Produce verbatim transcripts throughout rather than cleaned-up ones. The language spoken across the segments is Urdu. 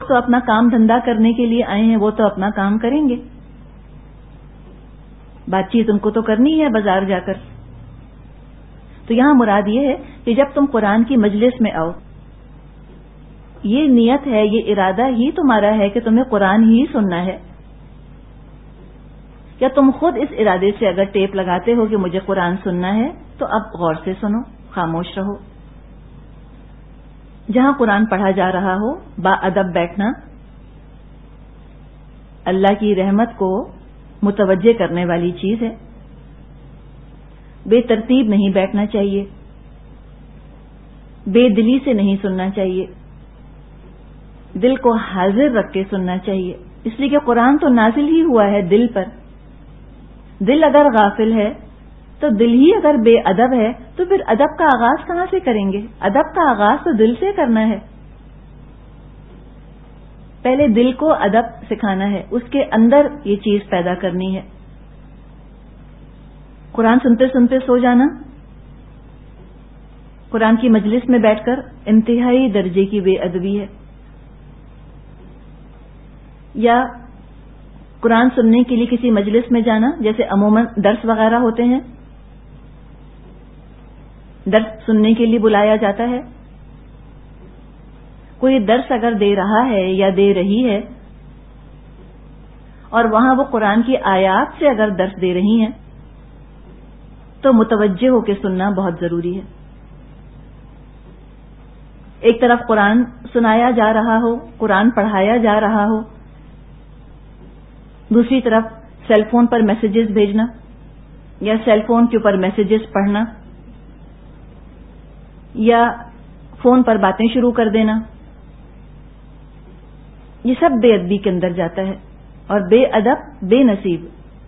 تو اپنا کام دھندا کرنے کے لیے آئے ہیں، وہ تو اپنا کام کریں گے، بات چیت ان کو تو کرنی ہے بازار جا کر. تو یہاں مراد یہ ہے کہ جب تم قرآن کی مجلس میں آؤ، یہ نیت ہے، یہ ارادہ ہی تمہارا ہے کہ تمہیں قرآن ہی سننا ہے، یا تم خود اس ارادے سے اگر ٹیپ لگاتے ہو کہ مجھے قرآن سننا ہے تو اب غور سے سنو، خاموش رہو. جہاں قرآن پڑھا جا رہا ہو با ادب بیٹھنا اللہ کی رحمت کو متوجہ کرنے والی چیز ہے. بے ترتیب نہیں بیٹھنا چاہیے، بے دلی سے نہیں سننا چاہیے، دل کو حاضر رکھ کے سننا چاہیے، اس لیے کہ قرآن تو نازل ہی ہوا ہے دل پر. دل اگر غافل ہے تو دل ہی اگر بے ادب ہے تو پھر ادب کا آغاز کہاں سے کریں گے؟ ادب کا آغاز تو دل سے کرنا ہے. پہلے دل کو ادب سکھانا ہے، اس کے اندر یہ چیز پیدا کرنی ہے. قرآن سنتے سنتے سو جانا قرآن کی مجلس میں بیٹھ کر انتہائی درجے کی بے ادبی ہے. یا قرآن سننے کے لیے کسی مجلس میں جانا، جیسے عموماً درس وغیرہ ہوتے ہیں، درس سننے کے لیے بلایا جاتا ہے. کوئی درس اگر دے رہا ہے یا دے رہی ہے اور وہاں وہ قرآن کی آیات سے اگر درس دے رہی ہیں تو متوجہ ہو کے سننا بہت ضروری ہے. ایک طرف قرآن سنایا جا رہا ہو، قرآن پڑھایا جا رہا ہو، دوسری طرف سیل فون پر میسیجز بھیجنا یا سیل فون کے اوپر میسیجز پڑھنا یا فون پر باتیں شروع کر دینا، یہ سب بے ادبی کے اندر جاتا ہے. اور بے ادب بے نصیب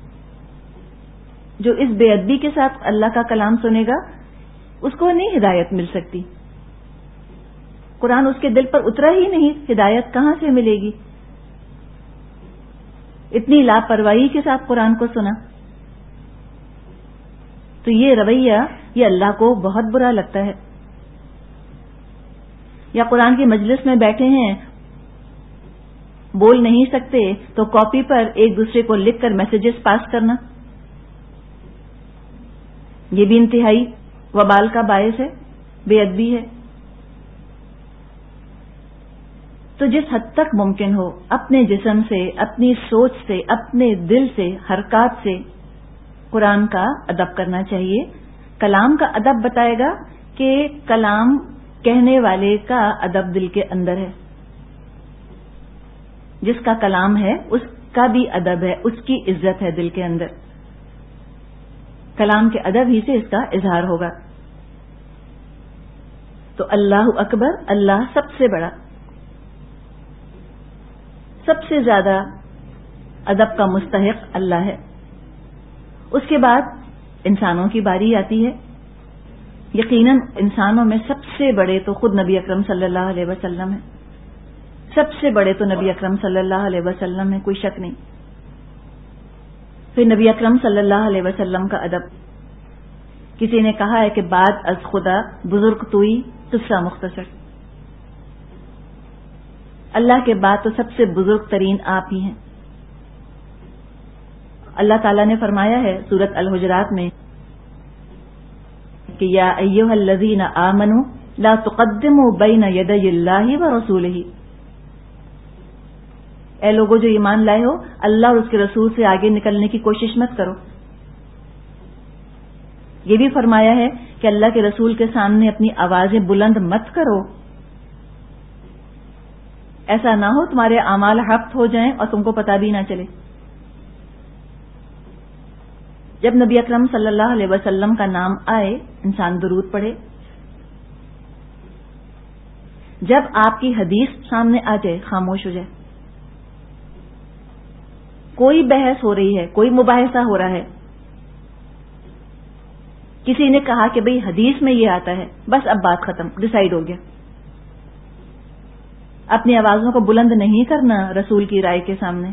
جو اس بے ادبی کے ساتھ اللہ کا کلام سنے گا اس کو نہیں ہدایت مل سکتی. قرآن اس کے دل پر اترا ہی نہیں، ہدایت کہاں سے ملے گی؟ اتنی لاپرواہی کے ساتھ قرآن کو سنا. تو یہ رویہ یہ اللہ کو بہت برا لگتا ہے. یا قرآن کی مجلس میں بیٹھے ہیں، بول نہیں سکتے تو کاپی پر ایک دوسرے کو لکھ کر میسیجز پاس کرنا، یہ بھی انتہائی وبال کا باعث ہے، بے ادبی ہے. تو جس حد تک ممکن ہو اپنے جسم سے، اپنی سوچ سے، اپنے دل سے، حرکات سے قرآن کا ادب کرنا چاہیے. کلام کا ادب بتائے گا کہ کلام کہنے والے کا ادب دل کے اندر ہے. جس کا کلام ہے اس کا بھی ادب ہے، اس کی عزت ہے دل کے اندر. کلام کے ادب ہی سے اس کا اظہار ہوگا. تو اللہ اکبر، اللہ سب سے بڑا، سب سے زیادہ ادب کا مستحق اللہ ہے. اس کے بعد انسانوں کی باری آتی ہے. یقیناً انسانوں میں سب سے بڑے تو خود نبی اکرم صلی اللہ علیہ وسلم ہیں. سب سے بڑے تو نبی اکرم صلی اللہ علیہ وسلم ہیں، کوئی شک نہیں. پھر نبی اکرم صلی اللہ علیہ وسلم کا ادب. کسی نے کہا ہے کہ بعد از خدا بزرگ توئی قصہ مختصر، اللہ کے بعد تو سب سے بزرگ ترین آپ ہی ہیں. اللہ تعالیٰ نے فرمایا ہے سورۃ الحجرات میں کہ یا ایھا الذین آمنوا لا تقدموا بین یدی اللہ ورسولہ، اے لوگوں جو ایمان لائے ہو اللہ اور اس کے رسول سے آگے نکلنے کی کوشش مت کرو. یہ بھی فرمایا ہے کہ اللہ کے رسول کے سامنے اپنی آوازیں بلند مت کرو، ایسا نہ ہو تمہارے اعمال حبط ہو جائیں اور تم کو پتہ بھی نہ چلے. جب نبی اکرم صلی اللہ علیہ وسلم کا نام آئے انسان درود پڑھے. جب آپ کی حدیث سامنے آ جائے خاموش ہو جائے. کوئی بحث ہو رہی ہے، کوئی مباحثہ ہو رہا ہے، کسی نے کہا کہ بھئی حدیث میں یہ آتا ہے، بس اب بات ختم، ڈیسائیڈ ہو گیا. اپنی آوازوں کو بلند نہیں کرنا رسول کی رائے کے سامنے.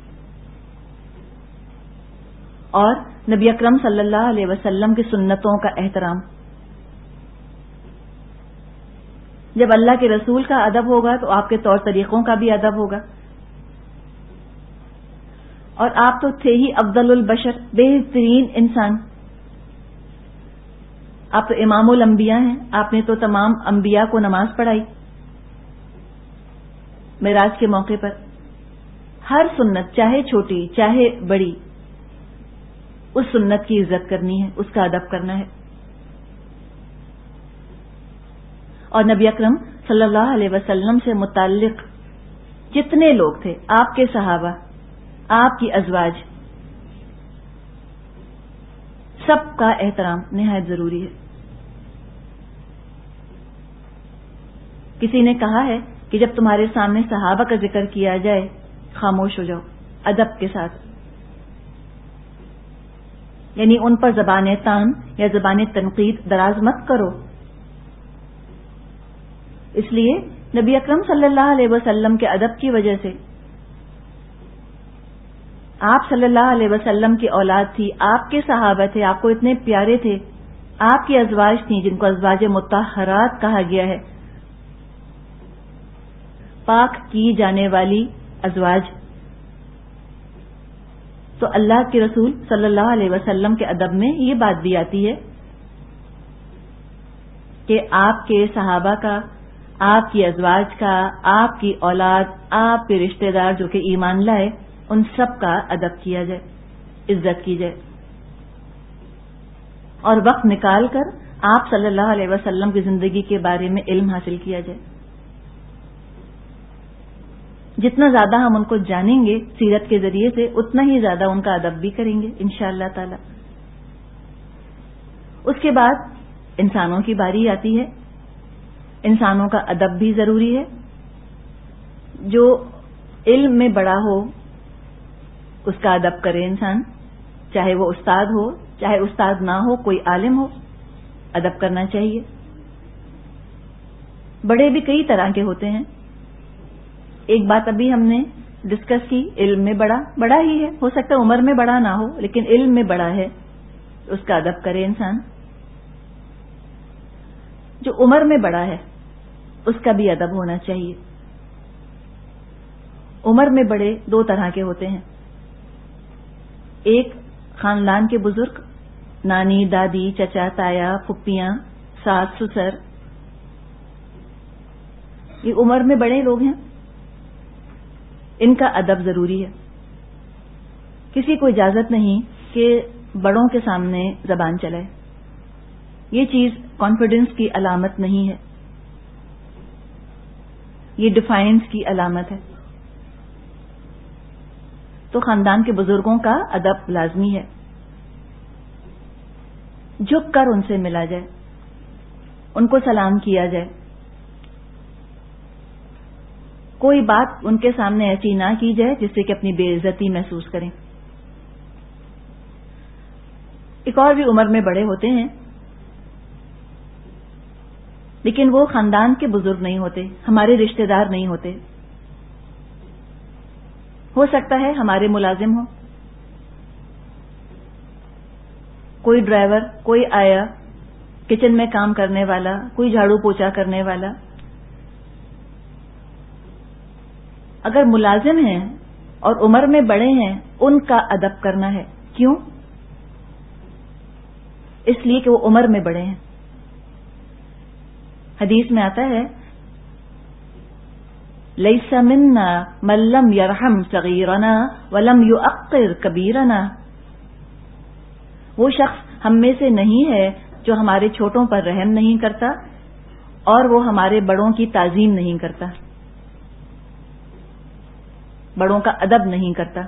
اور نبی اکرم صلی اللہ علیہ وسلم کی سنتوں کا احترام. جب اللہ کے رسول کا ادب ہوگا تو آپ کے طور طریقوں کا بھی ادب ہوگا. اور آپ تو تھے ہی افضل البشر، بہترین انسان. آپ تو امام الانبیاء ہیں، آپ نے تو تمام انبیاء کو نماز پڑھائی. معراج کے موقع پر ہر سنت چاہے چھوٹی چاہے بڑی، اس سنت کی عزت کرنی ہے، اس کا ادب کرنا ہے. اور نبی اکرم صلی اللہ علیہ وسلم سے متعلق جتنے لوگ تھے، آپ کے صحابہ، آپ کی ازواج، سب کا احترام نہایت ضروری ہے. کسی نے کہا ہے کہ جب تمہارے سامنے صحابہ کا ذکر کیا جائے خاموش ہو جاؤ ادب کے ساتھ، یعنی ان پر زبان طعن یا زبان تنقید دراز مت کرو. اس لیے نبی اکرم صلی اللہ علیہ وسلم کے ادب کی وجہ سے آپ صلی اللہ علیہ وسلم کی اولاد تھی، آپ کے صحابہ تھے، آپ کو اتنے پیارے تھے، آپ کی ازواج تھیں جن کو ازواج مطہرات کہا گیا ہے، پاک کی جانے والی ازواج. تو اللہ کے رسول صلی اللہ علیہ وسلم کے ادب میں یہ بات بھی آتی ہے کہ آپ کے صحابہ کا، آپ کی ازواج کا، آپ کی اولاد، آپ کے رشتہ دار جو کہ ایمان لائے، ان سب کا ادب کیا جائے، عزت کی جائے، اور وقت نکال کر آپ صلی اللہ علیہ وسلم کی زندگی کے بارے میں علم حاصل کیا جائے. جتنا زیادہ ہم ان کو جانیں گے سیرت کے ذریعے سے، اتنا ہی زیادہ ان کا ادب بھی کریں گے انشاءاللہ تعالی. اس کے بعد انسانوں کی باری آتی ہے. انسانوں کا ادب بھی ضروری ہے. جو علم میں بڑا ہو اس کا ادب کرے انسان، چاہے وہ استاد ہو چاہے استاد نہ ہو، کوئی عالم ہو، ادب کرنا چاہیے. بڑے بھی کئی طرح کے ہوتے ہیں. ایک بات ابھی ہم نے ڈسکس کی، علم میں بڑا بڑا ہی ہے، ہو سکتا ہے عمر میں بڑا نہ ہو لیکن علم میں بڑا ہے، اس کا ادب کرے انسان. جو عمر میں بڑا ہے اس کا بھی ادب ہونا چاہیے. عمر میں بڑے دو طرح کے ہوتے ہیں. ایک خاندان کے بزرگ، نانی، دادی، چچا، تایا، پھپھیاں، ساس، سسر، یہ عمر میں بڑے لوگ ہیں، ان کا ادب ضروری ہے. کسی کو اجازت نہیں کہ بڑوں کے سامنے زبان چلائے. یہ چیز کانفیڈنس کی علامت نہیں ہے، یہ ڈیفائنس کی علامت ہے. تو خاندان کے بزرگوں کا ادب لازمی ہے. جھک کر ان سے ملا جائے، ان کو سلام کیا جائے. کوئی بات ان کے سامنے ایسی نہ کی جائے جس سے کہ اپنی بے عزتی محسوس کریں. ایک اور بھی عمر میں بڑے ہوتے ہیں لیکن وہ خاندان کے بزرگ نہیں ہوتے، ہمارے رشتہ دار نہیں ہوتے. ہو سکتا ہے ہمارے ملازم ہو، کوئی ڈرائیور، کوئی آیا کچن میں کام کرنے والا، کوئی جھاڑو پوچھا کرنے والا. اگر ملازم ہیں اور عمر میں بڑے ہیں، ان کا ادب کرنا ہے. کیوں؟ اس لیے کہ وہ عمر میں بڑے ہیں. حدیث میں آتا ہے لیس منا من لم یرحم صغیرنا ولم یؤقر کبیرنا. وہ شخص ہم میں سے نہیں ہے جو ہمارے چھوٹوں پر رحم نہیں کرتا اور وہ ہمارے بڑوں کی تعظیم نہیں کرتا، بڑوں کا ادب نہیں کرتا.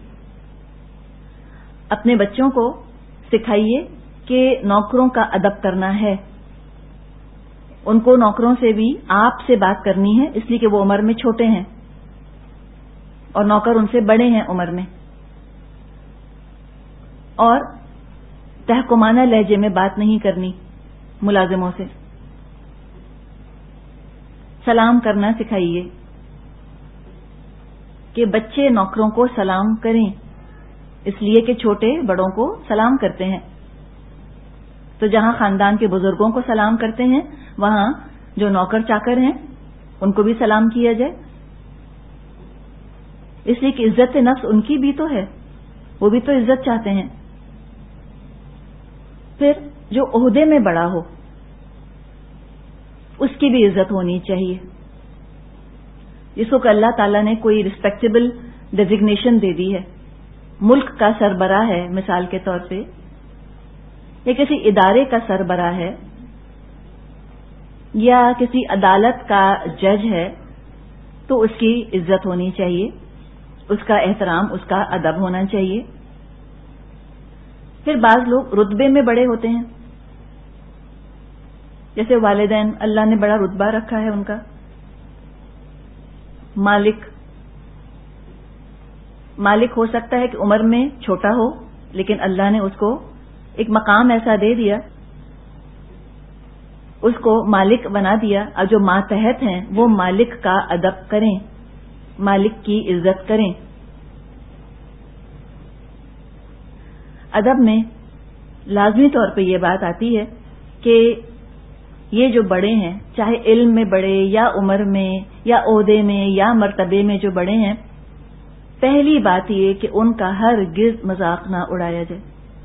اپنے بچوں کو سکھائیے کہ نوکروں کا ادب کرنا ہے. ان کو نوکروں سے بھی آپ سے بات کرنی ہے، اس لیے کہ وہ عمر میں چھوٹے ہیں اور نوکر ان سے بڑے ہیں عمر میں. اور تحکمانہ لہجے میں بات نہیں کرنی ملازموں سے. سلام کرنا سکھائیے کہ بچے نوکروں کو سلام کریں، اس لیے کہ چھوٹے بڑوں کو سلام کرتے ہیں. تو جہاں خاندان کے بزرگوں کو سلام کرتے ہیں وہاں جو نوکر چاکر ہیں ان کو بھی سلام کیا جائے، اس لیے کہ عزت نفس ان کی بھی تو ہے، وہ بھی تو عزت چاہتے ہیں۔ پھر جو عہدے میں بڑا ہو اس کی بھی عزت ہونی چاہیے، جس کو کہ اللہ تعالیٰ نے کوئی ریسپیکٹیبل ڈیزگنیشن دے دی ہے، ملک کا سربراہ ہے مثال کے طور پہ، یا کسی ادارے کا سربراہ ہے، یا کسی عدالت کا جج ہے، تو اس کی عزت ہونی چاہیے، اس کا احترام، اس کا ادب ہونا چاہیے۔ پھر بعض لوگ رتبے میں بڑے ہوتے ہیں، جیسے والدین، اللہ نے بڑا رتبہ رکھا ہے ان کا، مالک مالک ہو سکتا ہے کہ عمر میں چھوٹا ہو، لیکن اللہ نے اس کو ایک مقام ایسا دے دیا، اس کو مالک بنا دیا، اور جو ماتحت ہیں وہ مالک کا ادب کریں، مالک کی عزت کریں۔ ادب میں لازمی طور پہ یہ بات آتی ہے کہ یہ جو بڑے ہیں، چاہے علم میں بڑے یا عمر میں یا عہدے میں یا مرتبے میں جو بڑے ہیں، پہلی بات یہ کہ ان کا ہرگز مذاق نہ اڑایا جائے۔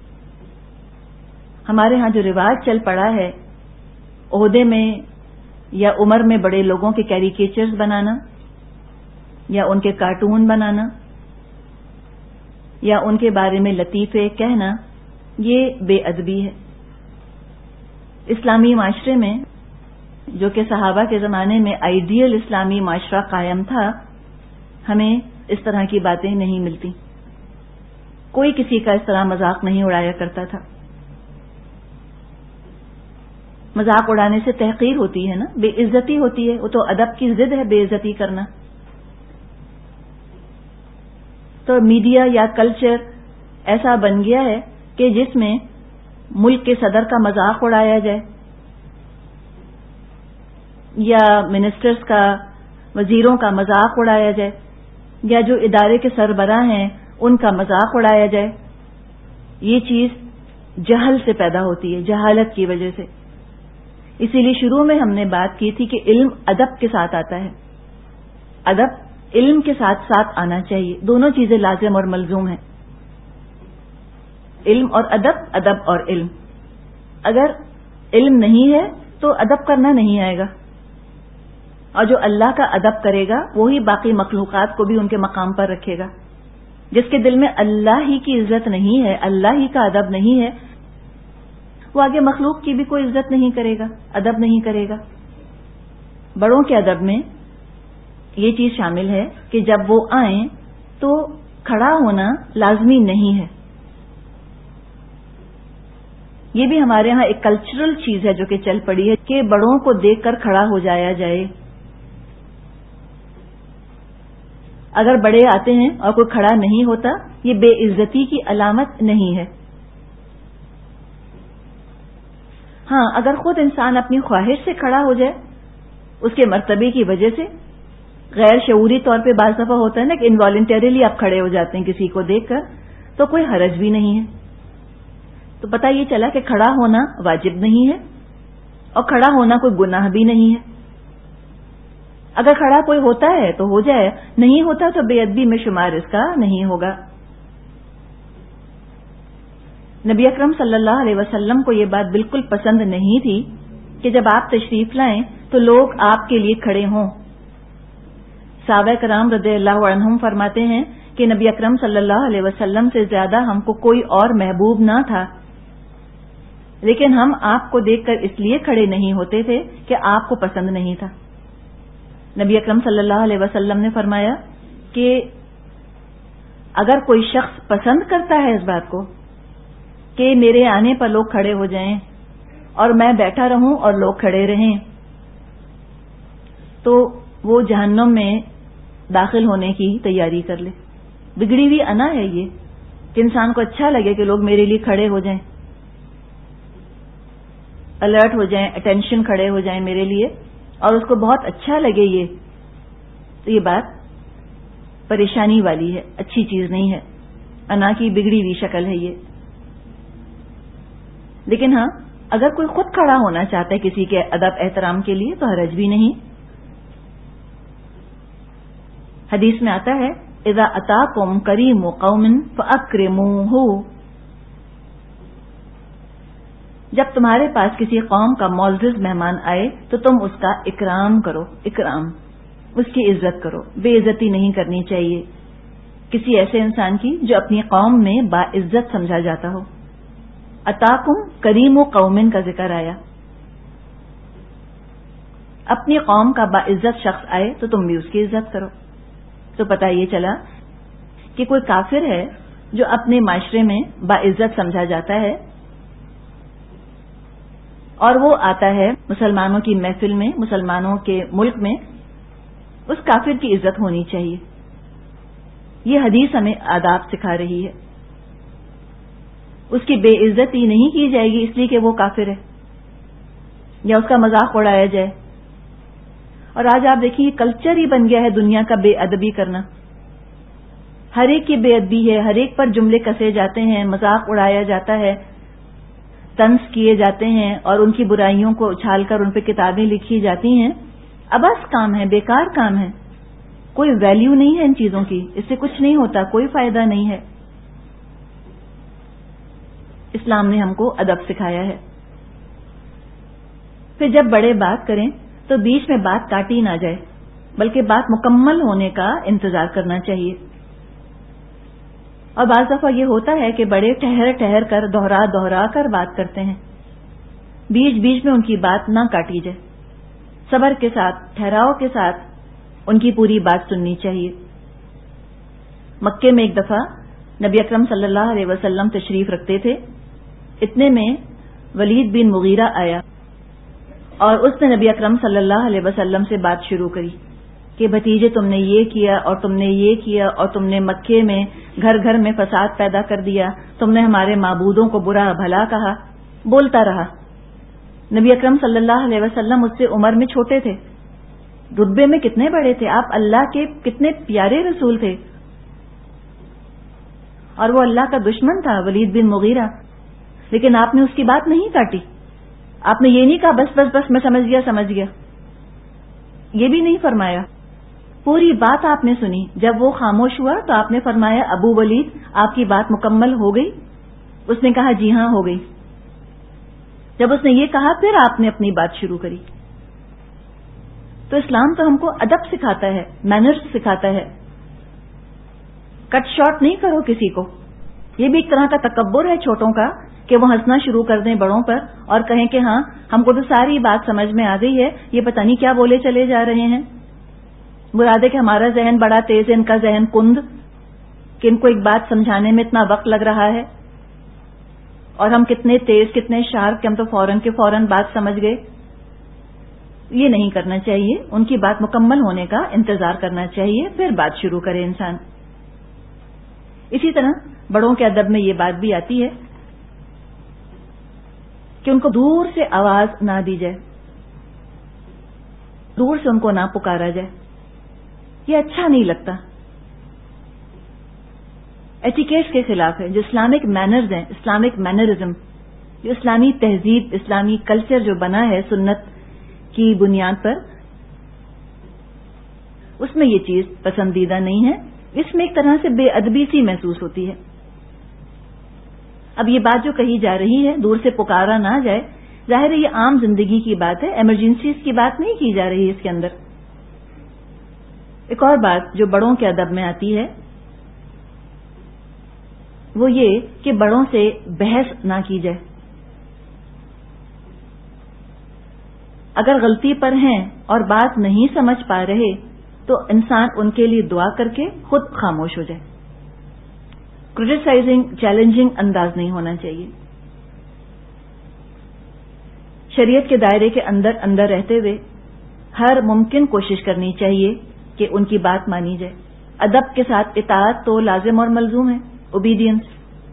ہمارے ہاں جو رواج چل پڑا ہے عہدے میں یا عمر میں بڑے لوگوں کے کیریکیچرز بنانا، یا ان کے کارٹون بنانا، یا ان کے بارے میں لطیفے کہنا، یہ بے ادبی ہے۔ اسلامی معاشرے میں، جو کہ صحابہ کے زمانے میں آئیڈیل اسلامی معاشرہ قائم تھا، ہمیں اس طرح کی باتیں نہیں ملتی، کوئی کسی کا اس طرح مذاق نہیں اڑایا کرتا تھا۔ مذاق اڑانے سے تحقیر ہوتی ہے نا، بے عزتی ہوتی ہے، وہ تو ادب کی ضد ہے بے عزتی کرنا۔ تو میڈیا یا کلچر ایسا بن گیا ہے کہ جس میں ملک کے صدر کا مذاق اڑایا جائے، یا منسٹرز کا، وزیروں کا مذاق اڑایا جائے، یا جو ادارے کے سربراہ ہیں ان کا مذاق اڑایا جائے، یہ چیز جہل سے پیدا ہوتی ہے، جہالت کی وجہ سے۔ اسی لیے شروع میں ہم نے بات کی تھی کہ علم ادب کے ساتھ آتا ہے، ادب علم کے ساتھ ساتھ آنا چاہیے، دونوں چیزیں لازم اور ملزوم ہیں، علم اور ادب، ادب اور علم۔ اگر علم نہیں ہے تو ادب کرنا نہیں آئے گا، اور جو اللہ کا ادب کرے گا وہی باقی مخلوقات کو بھی ان کے مقام پر رکھے گا۔ جس کے دل میں اللہ ہی کی عزت نہیں ہے، اللہ ہی کا ادب نہیں ہے، وہ آگے مخلوق کی بھی کوئی عزت نہیں کرے گا، ادب نہیں کرے گا۔ بڑوں کے ادب میں یہ چیز شامل ہے کہ جب وہ آئیں تو کھڑا ہونا لازمی نہیں ہے۔ یہ بھی ہمارے ہاں ایک کلچرل چیز ہے جو کہ چل پڑی ہے کہ بڑوں کو دیکھ کر کھڑا ہو جایا جائے۔ اگر بڑے آتے ہیں اور کوئی کھڑا نہیں ہوتا، یہ بے عزتی کی علامت نہیں ہے۔ ہاں، اگر خود انسان اپنی خواہش سے کھڑا ہو جائے، اس کے مرتبے کی وجہ سے، غیر شعوری طور پہ بعض دفعہ ہوتا ہے نا کہ انوالنٹریلی آپ کھڑے ہو جاتے ہیں کسی کو دیکھ کر، تو کوئی حرج بھی نہیں ہے۔ تو پتہ یہ چلا کہ کھڑا ہونا واجب نہیں ہے، اور کھڑا ہونا کوئی گناہ بھی نہیں ہے۔ اگر کھڑا کوئی ہوتا ہے تو ہو جائے، نہیں ہوتا تو بے ادبی میں شمار اس کا نہیں ہوگا۔ نبی اکرم صلی اللہ علیہ وسلم کو یہ بات بالکل پسند نہیں تھی کہ جب آپ تشریف لائیں تو لوگ آپ کے لیے کھڑے ہوں۔ صحابہ کرام رضی اللہ عنہم فرماتے ہیں کہ نبی اکرم صلی اللہ علیہ وسلم سے زیادہ ہم کو کوئی اور محبوب نہ تھا، لیکن ہم آپ کو دیکھ کر اس لیے کھڑے نہیں ہوتے تھے کہ آپ کو پسند نہیں تھا۔ نبی اکرم صلی اللہ علیہ وسلم نے فرمایا کہ اگر کوئی شخص پسند کرتا ہے اس بات کو کہ میرے آنے پر لوگ کھڑے ہو جائیں اور میں بیٹھا رہوں اور لوگ کھڑے رہیں، تو وہ جہنم میں داخل ہونے کی تیاری کر لے۔ بگڑی ہوئی انا ہے یہ کہ انسان کو اچھا لگے کہ لوگ میرے لیے کھڑے ہو جائیں، الرٹ ہو جائیں، اٹینشن کھڑے ہو جائیں میرے لیے، اور اس کو بہت اچھا لگے یہ، تو یہ بات پریشانی والی ہے، اچھی چیز نہیں ہے، انا کی بگڑی ہوئی شکل ہے یہ۔ لیکن ہاں، اگر کوئی خود کھڑا ہونا چاہتا ہے کسی کے ادب احترام کے لیے تو حرج بھی نہیں. حدیث میں آتا ہے اذا اتاکم کریم قوم فاکرموہ، جب تمہارے پاس کسی قوم کا معزز مہمان آئے تو تم اس کا اکرام کرو. اکرام، اس کی عزت کرو، بے عزتی نہیں کرنی چاہیے کسی ایسے انسان کی جو اپنی قوم میں باعزت سمجھا جاتا ہو. اتاکم کریم و قومن کا ذکر آیا. اپنی قوم کا باعزت شخص آئے تو تم بھی اس کی عزت کرو. تو پتہ یہ چلا کہ کوئی کافر ہے جو اپنے معاشرے میں باعزت سمجھا جاتا ہے اور وہ آتا ہے مسلمانوں کی محفل میں، مسلمانوں کے ملک میں، اس کافر کی عزت ہونی چاہیے. یہ حدیث ہمیں آداب سکھا رہی ہے. اس کی بے عزتی نہیں کی جائے گی اس لیے کہ وہ کافر ہے یا اس کا مذاق اڑایا جائے. اور آج آپ دیکھیے یہ کلچر ہی بن گیا ہے دنیا کا بے ادبی کرنا. ہر ایک کی بے ادبی ہے، ہر ایک پر جملے کسے جاتے ہیں، مذاق اڑایا جاتا ہے، طنز کیے جاتے ہیں اور ان کی برائیوں کو اچھال کر ان پہ کتابیں لکھی جاتی ہیں. ابس کام ہے، بیکار کام ہے، کوئی ویلیو نہیں ہے ان چیزوں کی، اس سے کچھ نہیں ہوتا، کوئی فائدہ نہیں ہے. اسلام نے ہم کو ادب سکھایا ہے. پھر جب بڑے بات کریں تو بیچ میں بات کاٹی نہ جائے بلکہ بات مکمل ہونے کا انتظار کرنا چاہیے. اور بعض دفعہ یہ ہوتا ہے کہ بڑے ٹھہر ٹھہر کر دوہرا دوہرا کر بات کرتے ہیں، بیچ بیچ میں ان کی بات نہ کاٹی جائے، صبر کے ساتھ، ٹھہراؤ کے ساتھ ان کی پوری بات سننی چاہیے. مکے میں ایک دفعہ نبی اکرم صلی اللہ علیہ وسلم تشریف رکھتے تھے. اتنے میں ولید بن مغیرہ آیا اور اس نے نبی اکرم صلی اللہ علیہ وسلم سے بات شروع کری کہ بھتیجے تم نے یہ کیا اور تم نے یہ کیا اور تم نے مکے میں گھر گھر میں فساد پیدا کر دیا، تم نے ہمارے معبودوں کو برا بھلا کہا. بولتا رہا. نبی اکرم صلی اللہ علیہ وسلم اس سے عمر میں چھوٹے تھے، رتبے میں کتنے بڑے تھے، آپ اللہ کے کتنے پیارے رسول تھے، اور وہ اللہ کا دشمن تھا ولید بن مغیرہ. لیکن آپ نے اس کی بات نہیں کاٹی. آپ نے یہ نہیں کہا بس بس بس میں سمجھ گیا سمجھ گیا، یہ بھی نہیں فرمایا. پوری بات آپ نے سنی. جب وہ خاموش ہوا تو آپ نے فرمایا ابو ولید آپ کی بات مکمل ہو گئی؟ اس نے کہا جی ہاں ہو گئی. جب اس نے یہ کہا پھر آپ نے اپنی بات شروع کری. تو اسلام تو ہم کو ادب سکھاتا ہے، مینرز سکھاتا ہے. کٹ شارٹ نہیں کرو کسی کو. یہ بھی ایک طرح کا تکبر ہے چھوٹوں کا کہ وہ ہنسنا شروع کر دیں بڑوں پر اور کہیں کہ ہاں ہم کو تو ساری بات سمجھ میں آ گئی ہے، یہ پتہ نہیں کیا بولے چلے جا رہے ہیں. مراد ہے کہ ہمارا ذہن بڑا تیز ہے، ان کا ذہن کند، کہ ان کو ایک بات سمجھانے میں اتنا وقت لگ رہا ہے اور ہم کتنے تیز کتنے شارپ کہ ہم تو فوراً کے فوراً بات سمجھ گئے. یہ نہیں کرنا چاہیے. ان کی بات مکمل ہونے کا انتظار کرنا چاہیے پھر بات شروع کرے انسان. اسی طرح بڑوں کے ادب میں یہ بات بھی آتی ہے کہ ان کو دور سے آواز نہ دی جائے، دور سے ان کو نہ پکارا جائے. یہ اچھا نہیں لگتا، ایٹیکیٹس کے خلاف ہے. جو اسلامک مینرز ہیں، اسلامک مینرزم، جو اسلامی تہذیب، اسلامی کلچر جو بنا ہے سنت کی بنیاد پر، اس میں یہ چیز پسندیدہ نہیں ہے. اس میں ایک طرح سے بے ادبی سی محسوس ہوتی ہے. اب یہ بات جو کہی جا رہی ہے دور سے پکارا نہ جائے، ظاہر ہے یہ عام زندگی کی بات ہے، ایمرجنسیز کی بات نہیں کی جا رہی ہے اس کے اندر. ایک اور بات جو بڑوں کے ادب میں آتی ہے وہ یہ کہ بڑوں سے بحث نہ کی جائے. اگر غلطی پر ہیں اور بات نہیں سمجھ پا رہے تو انسان ان کے لیے دعا کر کے خود خاموش ہو جائے. کرٹیسائزنگ، چیلنجنگ انداز نہیں ہونا چاہیے. شریعت کے دائرے کے اندر اندر رہتے ہوئے ہر ممکن کوشش کرنی چاہیے کہ ان کی بات مانی جائے. ادب کے ساتھ اطاعت تو لازم اور ملزوم ہے، اوبیڈینس.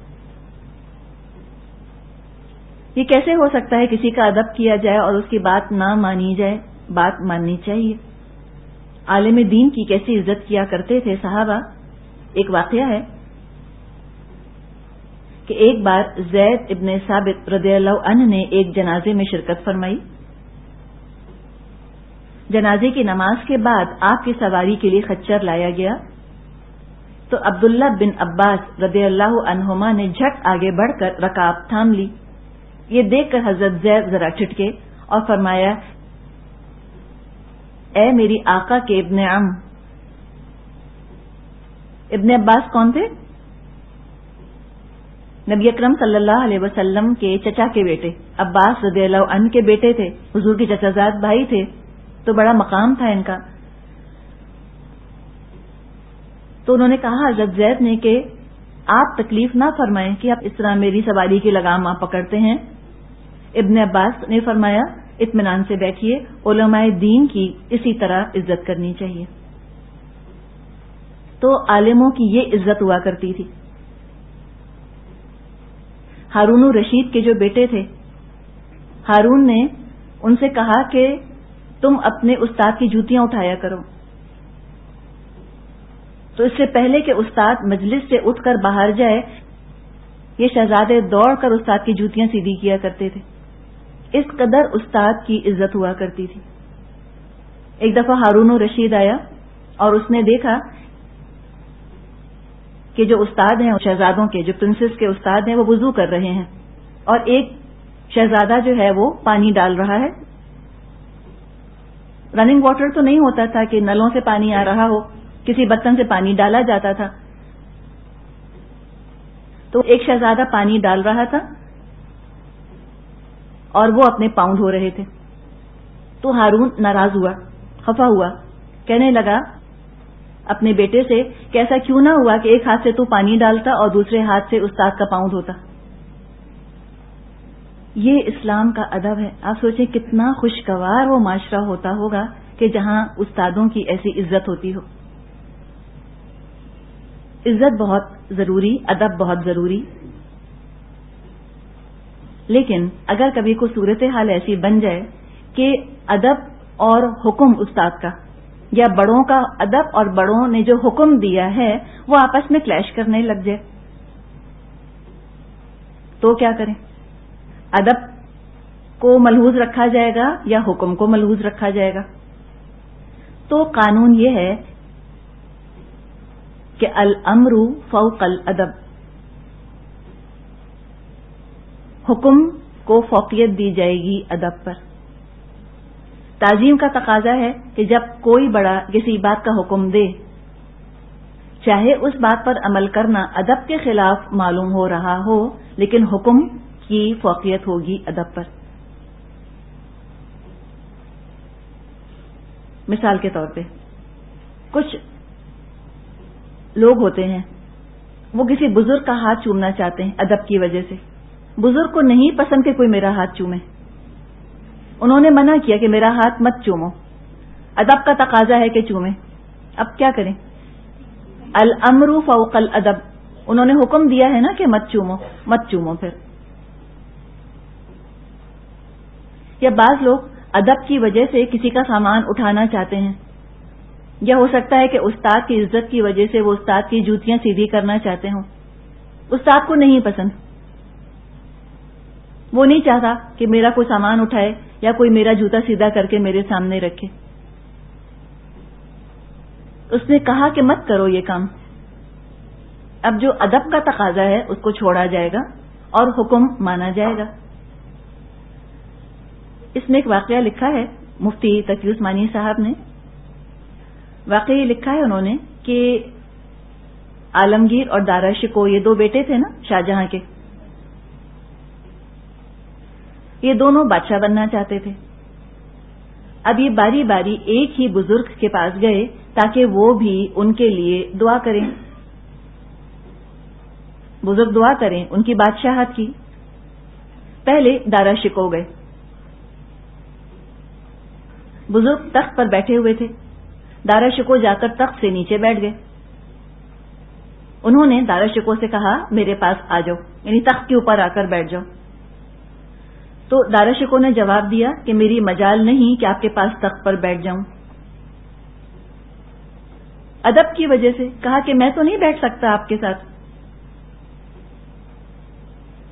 یہ کیسے ہو سکتا ہے کسی کا ادب کیا جائے اور اس کی بات نہ مانی جائے؟ بات ماننی چاہیے. عالم دین کی کیسی عزت کیا کرتے تھے صحابہ. ایک واقعہ ہے کہ ایک بار زید ابن ثابت رضی اللہ عنہ نے ایک جنازے میں شرکت فرمائی. جنازے کی نماز کے بعد آپ کی سواری کے لیے خچر لایا گیا تو عبداللہ بن عباس رضی اللہ عنہما نے جھٹ آگے بڑھ کر رکاب تھام لی. یہ دیکھ کر حضرت زید ذرا ٹھٹکے اور فرمایا اے میری آقا کے ابن عم. ابن عباس کون تھے؟ نبی اکرم صلی اللہ علیہ وسلم کے چچا کے بیٹے عباس رضی اللہ عنہ کے بیٹے تھے، حضور کے چچا زاد بھائی تھے، تو بڑا مقام تھا ان کا. تو انہوں نے کہا حضرت زید نے کہ آپ تکلیف نہ فرمائیں کہ آپ اس طرح میری سواری کی لگام آپ پکڑتے ہیں. ابن عباس نے فرمایا اطمینان سے بیٹھیے، علماء دین کی اسی طرح عزت کرنی چاہیے. تو عالموں کی یہ عزت ہوا کرتی تھی. ہارون الرشید کے جو بیٹے تھے، ہارون نے ان سے کہا کہ تم اپنے استاد کی جوتیاں اٹھایا کرو. تو اس سے پہلے کہ استاد مجلس سے اٹھ کر باہر جائے، یہ شہزادے دوڑ کر استاد کی جوتیاں سیدھی کیا کرتے تھے. اس قدر استاد کی عزت ہوا کرتی تھی. ایک دفعہ ہارون الرشید آیا اور اس نے دیکھا کہ جو استاد ہیں شہزادوں کے، جو پرنسس کے استاد ہیں، وہ وضو کر رہے ہیں اور ایک شہزادہ جو ہے وہ پانی ڈال رہا ہے. رننگ واٹر تو نہیں ہوتا تھا کہ نلوں سے پانی آ رہا ہو، کسی برتن سے پانی ڈالا جاتا تھا. تو ایک شہزادہ پانی ڈال رہا تھا اور وہ اپنے پاؤں دھو رہے تھے. تو ہارون ناراض ہوا، خفا ہوا، کہنے لگا اپنے بیٹے سے کہ ایسا کیوں نہ ہوا کہ ایک ہاتھ سے تو پانی ڈالتا اور دوسرے ہاتھ سے استاد کا پاؤں دھوتا. یہ اسلام کا ادب ہے. آپ سوچیں کتنا خوشگوار وہ معاشرہ ہوتا ہوگا کہ جہاں استادوں کی ایسی عزت ہوتی ہو. عزت بہت ضروری، ادب بہت ضروری. لیکن اگر کبھی کوئی صورتحال ایسی بن جائے کہ ادب اور حکم استاد کا یا بڑوں کا ادب اور بڑوں نے جو حکم دیا ہے وہ آپس میں کلیش کرنے لگ جائے تو کیا کریں؟ ادب کو ملحوظ رکھا جائے گا یا حکم کو ملحوظ رکھا جائے گا؟ تو قانون یہ ہے کہ الامر فوق الادب، حکم کو فوقیت دی جائے گی ادب پر. تعظیم کا تقاضا ہے کہ جب کوئی بڑا کسی بات کا حکم دے، چاہے اس بات پر عمل کرنا ادب کے خلاف معلوم ہو رہا ہو، لیکن حکم کی فوقیت ہوگی ادب پر. مثال کے طور پہ کچھ لوگ ہوتے ہیں وہ کسی بزرگ کا ہاتھ چومنا چاہتے ہیں ادب کی وجہ سے. بزرگ کو نہیں پسند کہ کوئی میرا ہاتھ چومے، انہوں نے منع کیا کہ میرا ہاتھ مت چومو. ادب کا تقاضا ہے کہ چومے. اب کیا کریں؟ الامر فوق الادب، انہوں نے حکم دیا ہے نا کہ مت چومو، مت چومو. پھر یا بعض لوگ ادب کی وجہ سے کسی کا سامان اٹھانا چاہتے ہیں، یا ہو سکتا ہے کہ استاد کی عزت کی وجہ سے وہ استاد کی جوتیاں سیدھی کرنا چاہتے ہوں. استاد کو نہیں پسند، وہ نہیں چاہتا کہ میرا کوئی سامان اٹھائے یا کوئی میرا جوتا سیدھا کر کے میرے سامنے رکھے. اس نے کہا کہ مت کرو یہ کام. اب جو ادب کا تقاضا ہے اس کو چھوڑا جائے گا اور حکم مانا جائے گا. اس میں ایک واقعہ لکھا ہے مفتی تقی عثمانی صاحب نے. واقعی لکھا ہے انہوں نے کہ عالمگیر اور دارا شکو یہ دو بیٹے تھے نا شاہجہاں کے، یہ دونوں بادشاہ بننا چاہتے تھے. اب یہ باری باری ایک ہی بزرگ کے پاس گئے تاکہ وہ بھی ان کے لیے دعا کریں. بزرگ دعا کریں ان کی بادشاہت کی. پہلے دارا شکو گئے. بزرگ تخت پر بیٹھے ہوئے تھے. دارا شکو جا کر تخت سے نیچے بیٹھ گئے. انہوں نے دارا شکو سے کہا میرے پاس آ جاؤ، یعنی تخت کے اوپر آ کر بیٹھ جاؤ. تو دارا شکو نے جواب دیا کہ میری مجال نہیں کہ آپ کے پاس تخت پر بیٹھ جاؤں. ادب کی وجہ سے کہا کہ میں تو نہیں بیٹھ سکتا آپ کے ساتھ.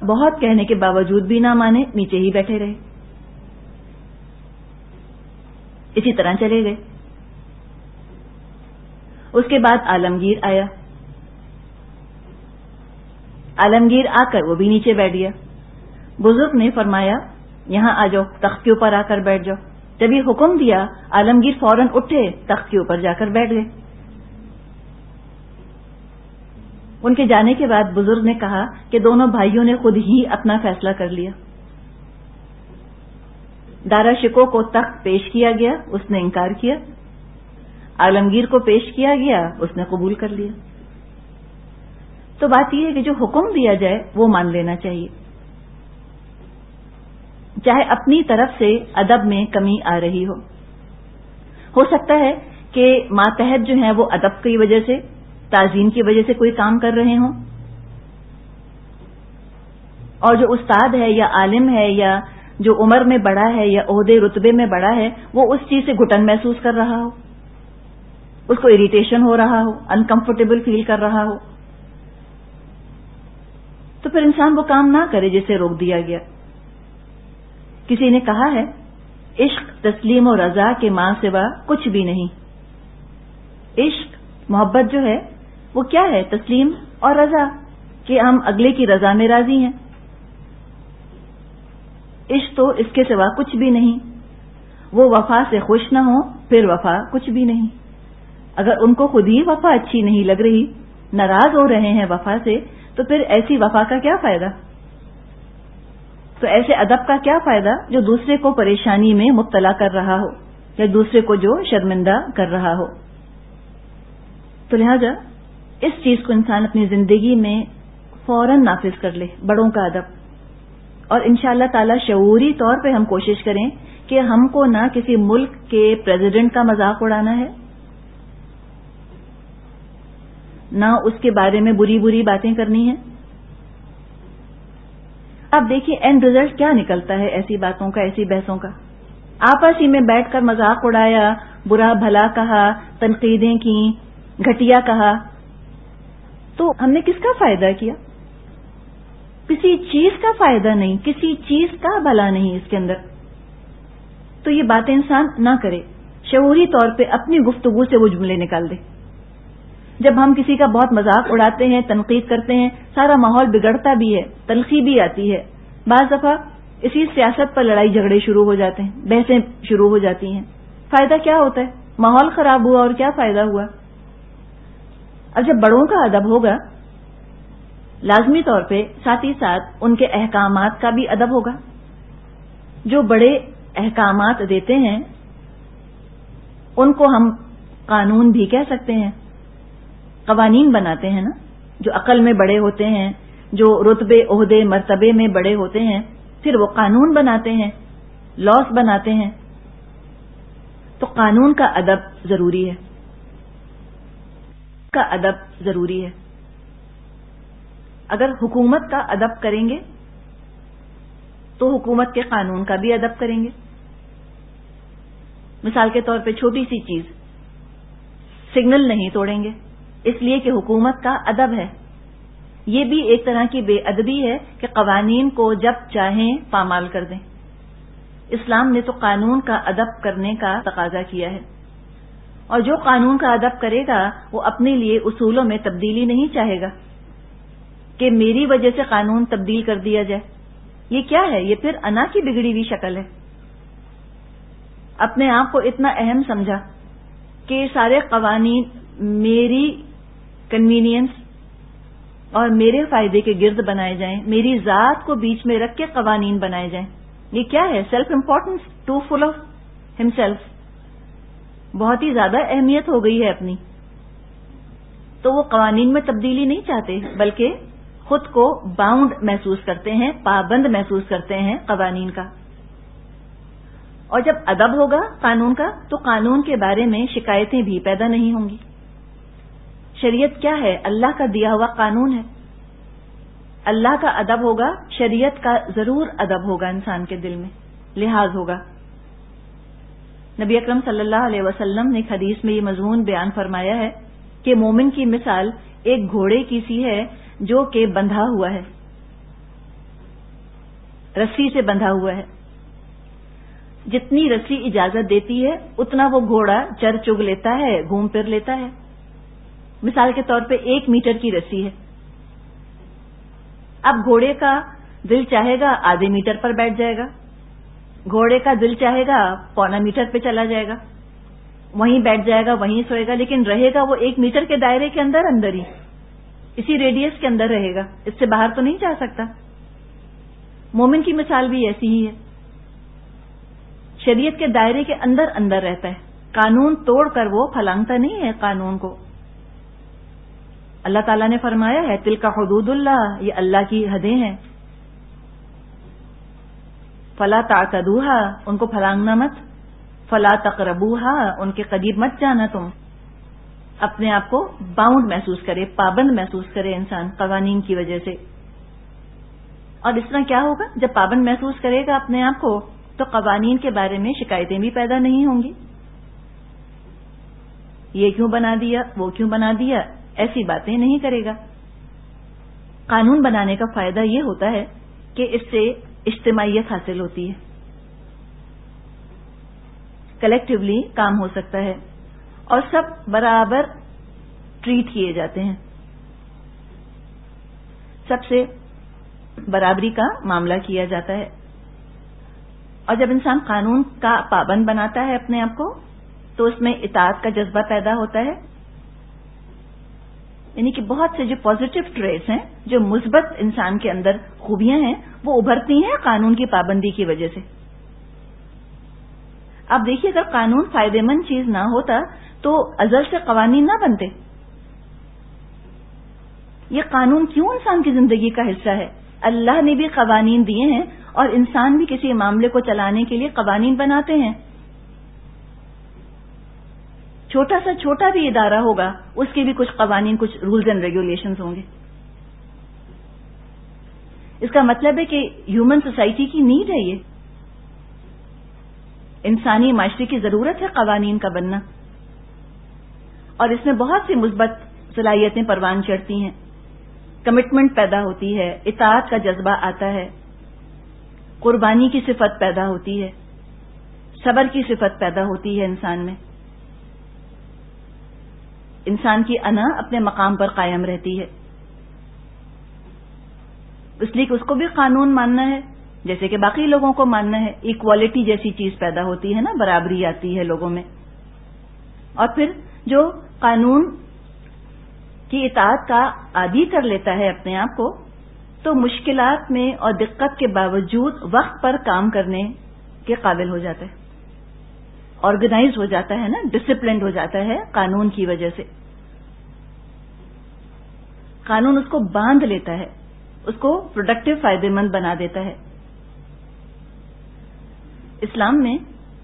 بہت کہنے کے باوجود بھی نہ مانے، نیچے ہی بیٹھے رہے، اسی طرح چلے گئے۔ اس کے بعد عالمگیر آیا، عالمگیر آ کر وہ بھی نیچے بیٹھ گیا۔ بزرگ نے فرمایا یہاں آ جاؤ، تخت کے اوپر آ کر بیٹھ جاؤ۔ جب یہ حکم دیا عالمگیر فوراً اٹھے، تخت کے اوپر جا کر بیٹھ گئے۔ ان کے جانے کے بعد بزرگ نے کہا کہ دونوں بھائیوں نے خود ہی اپنا فیصلہ کر لیا۔ دارا شکو کو تخت پیش کیا گیا، اس نے انکار کیا، عالمگیر کو پیش کیا گیا، اس نے قبول کر لیا۔ تو بات یہ ہے کہ جو حکم دیا جائے وہ مان لینا چاہیے، چاہے اپنی طرف سے ادب میں کمی آ رہی ہو۔ ہو سکتا ہے کہ ماتحت جو ہیں وہ ادب کی وجہ سے، تعظیم کی وجہ سے کوئی کام کر رہے ہوں، اور جو استاد ہے یا عالم ہے یا جو عمر میں بڑا ہے یا عہدے رتبے میں بڑا ہے، وہ اس چیز سے گھٹن محسوس کر رہا ہو، اس کو اریٹیشن ہو رہا ہو، انکمفرٹیبل فیل کر رہا ہو، تو پھر انسان وہ کام نہ کرے جسے روک دیا گیا۔ کسی نے کہا ہے عشق تسلیم و رضا کے ماں سوا کچھ بھی نہیں۔ عشق محبت جو ہے وہ کیا ہے؟ تسلیم اور رضا، کہ ہم اگلے کی رضا میں راضی ہیں۔ عشق تو اس کے سوا کچھ بھی نہیں۔ وہ وفا سے خوش نہ ہو پھر وفا کچھ بھی نہیں۔ اگر ان کو خود ہی وفا اچھی نہیں لگ رہی، ناراض ہو رہے ہیں وفا سے، تو پھر ایسی وفا کا کیا فائدہ؟ تو ایسے ادب کا کیا فائدہ جو دوسرے کو پریشانی میں مبتلا کر رہا ہو یا دوسرے کو جو شرمندہ کر رہا ہو؟ تو لہذا اس چیز کو انسان اپنی زندگی میں فوراً نافذ کر لے، بڑوں کا ادب۔ اور انشاءاللہ تعالی شعوری طور پہ ہم کوشش کریں کہ ہم کو نہ کسی ملک کے پریزیڈنٹ کا مذاق اڑانا ہے، نہ اس کے بارے میں بری بری باتیں کرنی ہیں۔ اب دیکھیے اینڈ رزلٹ کیا نکلتا ہے ایسی باتوں کا، ایسی بحثوں کا۔ آپس ہی میں بیٹھ کر مذاق اڑایا، برا بھلا کہا، تنقیدیں کی، گھٹیا کہا، تو ہم نے کس کا فائدہ کیا؟ کسی چیز کا فائدہ نہیں، کسی چیز کا بھلا نہیں اس کے اندر۔ تو یہ باتیں انسان نہ کرے، شعوری طور پہ اپنی گفتگو سے وہ جملے نکال دے۔ جب ہم کسی کا بہت مذاق اڑاتے ہیں، تنقید کرتے ہیں، سارا ماحول بگڑتا بھی ہے، تلخی بھی آتی ہے، بعض دفعہ اسی سیاست پر لڑائی جھگڑے شروع ہو جاتے ہیں، بحثیں شروع ہو جاتی ہیں۔ فائدہ کیا ہوتا ہے؟ ماحول خراب ہوا اور کیا فائدہ ہوا؟ اب جب بڑوں کا ادب ہوگا، لازمی طور پہ ساتھ ہی ساتھ ان کے احکامات کا بھی ادب ہوگا۔ جو بڑے احکامات دیتے ہیں ان کو ہم قانون بھی کہہ سکتے ہیں، قوانین بناتے ہیں نا۔ جو عقل میں بڑے ہوتے ہیں، جو رتبے عہدے مرتبے میں بڑے ہوتے ہیں، پھر وہ قانون بناتے ہیں، لاس بناتے ہیں۔ تو قانون کا ادب ضروری ہے، کا ادب ضروری ہے۔ اگر حکومت کا ادب کریں گے تو حکومت کے قانون کا بھی ادب کریں گے۔ مثال کے طور پہ چھوٹی سی چیز، سگنل نہیں توڑیں گے، اس لیے کہ حکومت کا ادب ہے۔ یہ بھی ایک طرح کی بے ادبی ہے کہ قوانین کو جب چاہیں پامال کر دیں۔ اسلام نے تو قانون کا ادب کرنے کا تقاضا کیا ہے، اور جو قانون کا ادب کرے گا وہ اپنے لیے اصولوں میں تبدیلی نہیں چاہے گا کہ میری وجہ سے قانون تبدیل کر دیا جائے۔ یہ کیا ہے؟ یہ پھر انا کی بگڑی ہوئی شکل ہے۔ اپنے آپ کو اتنا اہم سمجھا کہ سارے قوانین میری کنوینئنس اور میرے فائدے کے گرد بنائے جائیں، میری ذات کو بیچ میں رکھ کے قوانین بنائے جائیں۔ یہ کیا ہے؟ Self importance, too full of himself, بہت ہی زیادہ اہمیت ہو گئی ہے اپنی۔ تو وہ قوانین میں تبدیلی نہیں چاہتے، بلکہ خود کو باؤنڈ محسوس کرتے ہیں، پابند محسوس کرتے ہیں قوانین کا۔ اور جب ادب ہوگا قانون کا تو قانون کے بارے میں شکایتیں بھی پیدا نہیں ہوں گی۔ شریعت کیا ہے؟ اللہ کا دیا ہوا قانون ہے۔ اللہ کا ادب ہوگا، شریعت کا ضرور ادب ہوگا، انسان کے دل میں لحاظ ہوگا۔ نبی اکرم صلی اللہ علیہ وسلم نے ایک حدیث میں یہ مضمون بیان فرمایا ہے کہ مومن کی مثال ایک گھوڑے کی سی ہے جو کہ بندھا ہوا ہے، رسی سے بندھا ہوا ہے. جتنی رسی اجازت دیتی ہے اتنا وہ گھوڑا چر چگ لیتا ہے, گھوم پھر لیتا ہے. مثال کے طور پہ ایک میٹر کی رسی ہے. اب گھوڑے کا دل چاہے گا آدھے میٹر پر بیٹھ جائے گا, گھوڑے کا دل چاہے گا پونا میٹر پہ چلا جائے گا, وہیں بیٹھ جائے گا, وہیں سوئے گا, لیکن رہے گا وہ ایک میٹر کے دائرے کے اندر اندر ہی, اسی ریڈیس کے اندر رہے گا, اس سے باہر تو نہیں جا سکتا. مومن کی مثال بھی ایسی ہی ہے, شریعت کے دائرے کے اندر اندر رہتا ہے, قانون توڑ کر وہ پھلانگتا نہیں ہے قانون کو. اللہ تعالیٰ نے فرمایا ہے تلک حدود اللہ, یہ اللہ کی حدیں ہیں, فلا تعتدوها, ان کو پھلانگنا مت, فلا تقربوها, ان کے قریب مت جانا تم. اپنے آپ کو باؤنڈ محسوس کرے, پابند محسوس کرے انسان قوانین کی وجہ سے. اور اس طرح کیا ہوگا, جب پابند محسوس کرے گا اپنے آپ کو تو قوانین کے بارے میں شکایتیں بھی پیدا نہیں ہوں گی. یہ کیوں بنا دیا, وہ کیوں بنا دیا, ایسی باتیں نہیں کرے گا. قانون بنانے کا فائدہ یہ ہوتا ہے کہ اس سے اجتماعیت حاصل ہوتی ہے, کلیکٹیولی کام ہو سکتا ہے اور سب برابر ٹریٹ کیے جاتے ہیں, سب سے برابری کا معاملہ کیا جاتا ہے. اور جب انسان قانون کا پابند بناتا ہے اپنے آپ کو تو اس میں اطاعت کا جذبہ پیدا ہوتا ہے, یعنی کہ بہت سے جو پازیٹو ٹریٹس ہیں, جو مثبت انسان کے اندر خوبیاں ہیں, وہ ابھرتی ہیں قانون کی پابندی کی وجہ سے. اب دیکھیے اگر قانون فائدہ مند چیز نہ ہوتا تو ازل سے قوانین نہ بنتے. یہ قانون کیوں انسان کی زندگی کا حصہ ہے؟ اللہ نے بھی قوانین دیے ہیں اور انسان بھی کسی معاملے کو چلانے کے لیے قوانین بناتے ہیں. چھوٹا سا چھوٹا بھی ادارہ ہوگا, اس کے بھی کچھ قوانین, کچھ رولز اینڈ ریگولیشنز ہوں گے. اس کا مطلب ہے کہ ہیومن سوسائٹی کی نیڈ ہے, یہ انسانی معاشرے کی ضرورت ہے قوانین کا بننا, اور اس میں بہت سی مثبت صلاحیتیں پروان چڑھتی ہیں. کمٹمنٹ پیدا ہوتی ہے, اطاعت کا جذبہ آتا ہے, قربانی کی صفت پیدا ہوتی ہے, صبر کی صفت پیدا ہوتی ہے انسان میں. انسان کی انا اپنے مقام پر قائم رہتی ہے, اس لیے کہ اس کو بھی قانون ماننا ہے جیسے کہ باقی لوگوں کو ماننا ہے. ایکوالٹی جیسی چیز پیدا ہوتی ہے نا, برابری آتی ہے لوگوں میں. اور پھر جو قانون کی اطاعت کا عادی کر لیتا ہے اپنے آپ کو, تو مشکلات میں اور دقت کے باوجود وقت پر کام کرنے کے قابل ہو جاتا ہے, آرگنائز ہو جاتا ہے نا, ڈسپلنڈ ہو جاتا ہے قانون کی وجہ سے. قانون اس کو باندھ لیتا ہے, اس کو پروڈکٹیو فائدہ مند بنا دیتا ہے. اسلام میں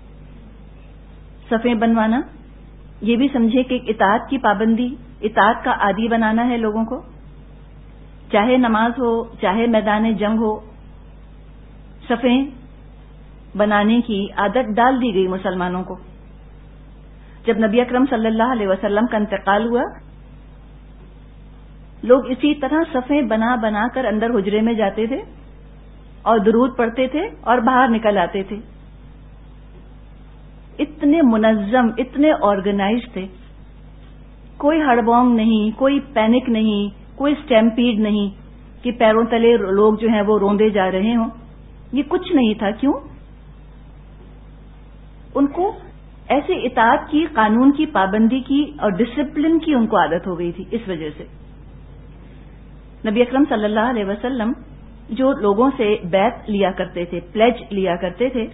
صفیں بنوانا یہ بھی سمجھے کہ اطاعت کی پابندی, اطاعت کا عادی بنانا ہے لوگوں کو, چاہے نماز ہو چاہے میدان جنگ ہو. صفیں بنانے کی عادت ڈال دی گئی مسلمانوں کو. جب نبی اکرم صلی اللہ علیہ وسلم کا انتقال ہوا, لوگ اسی طرح صفیں بنا بنا کر اندر حجرے میں جاتے تھے اور درود پڑھتے تھے اور باہر نکل آتے تھے. اتنے منظم, اتنے آرگنائز تھے, کوئی ہڑبونگ نہیں, کوئی پینک نہیں, کوئی اسٹیمپیڈ نہیں کہ پیروں تلے لوگ جو ہیں وہ روندے جا رہے ہوں. یہ کچھ نہیں تھا. کیوں؟ ان کو ایسے اطاعت کی, قانون کی پابندی کی اور ڈسپلن کی ان کو عادت ہو گئی تھی. اس وجہ سے نبی اکرم صلی اللہ علیہ وسلم جو لوگوں سے بیعت لیا کرتے تھے, پلیج لیا کرتے تھے,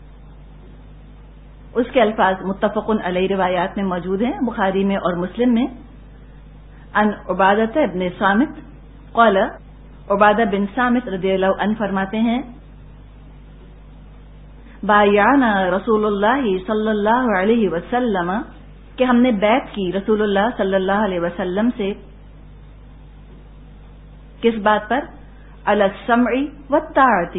اس کے الفاظ متفق علیہ روایات میں موجود ہیں, بخاری میں اور مسلم میں. ان عبادہ ابن صامت قال, عبادہ بن صامت رضی اللہ عنہ فرماتے ہیں, بایعنا رسول اللہ صلی اللہ علیہ وسلم, کہ ہم نے بیعت کی رسول اللہ صلی اللہ علیہ وسلم سے. کس بات پر؟ علی السمع والطاعۃ,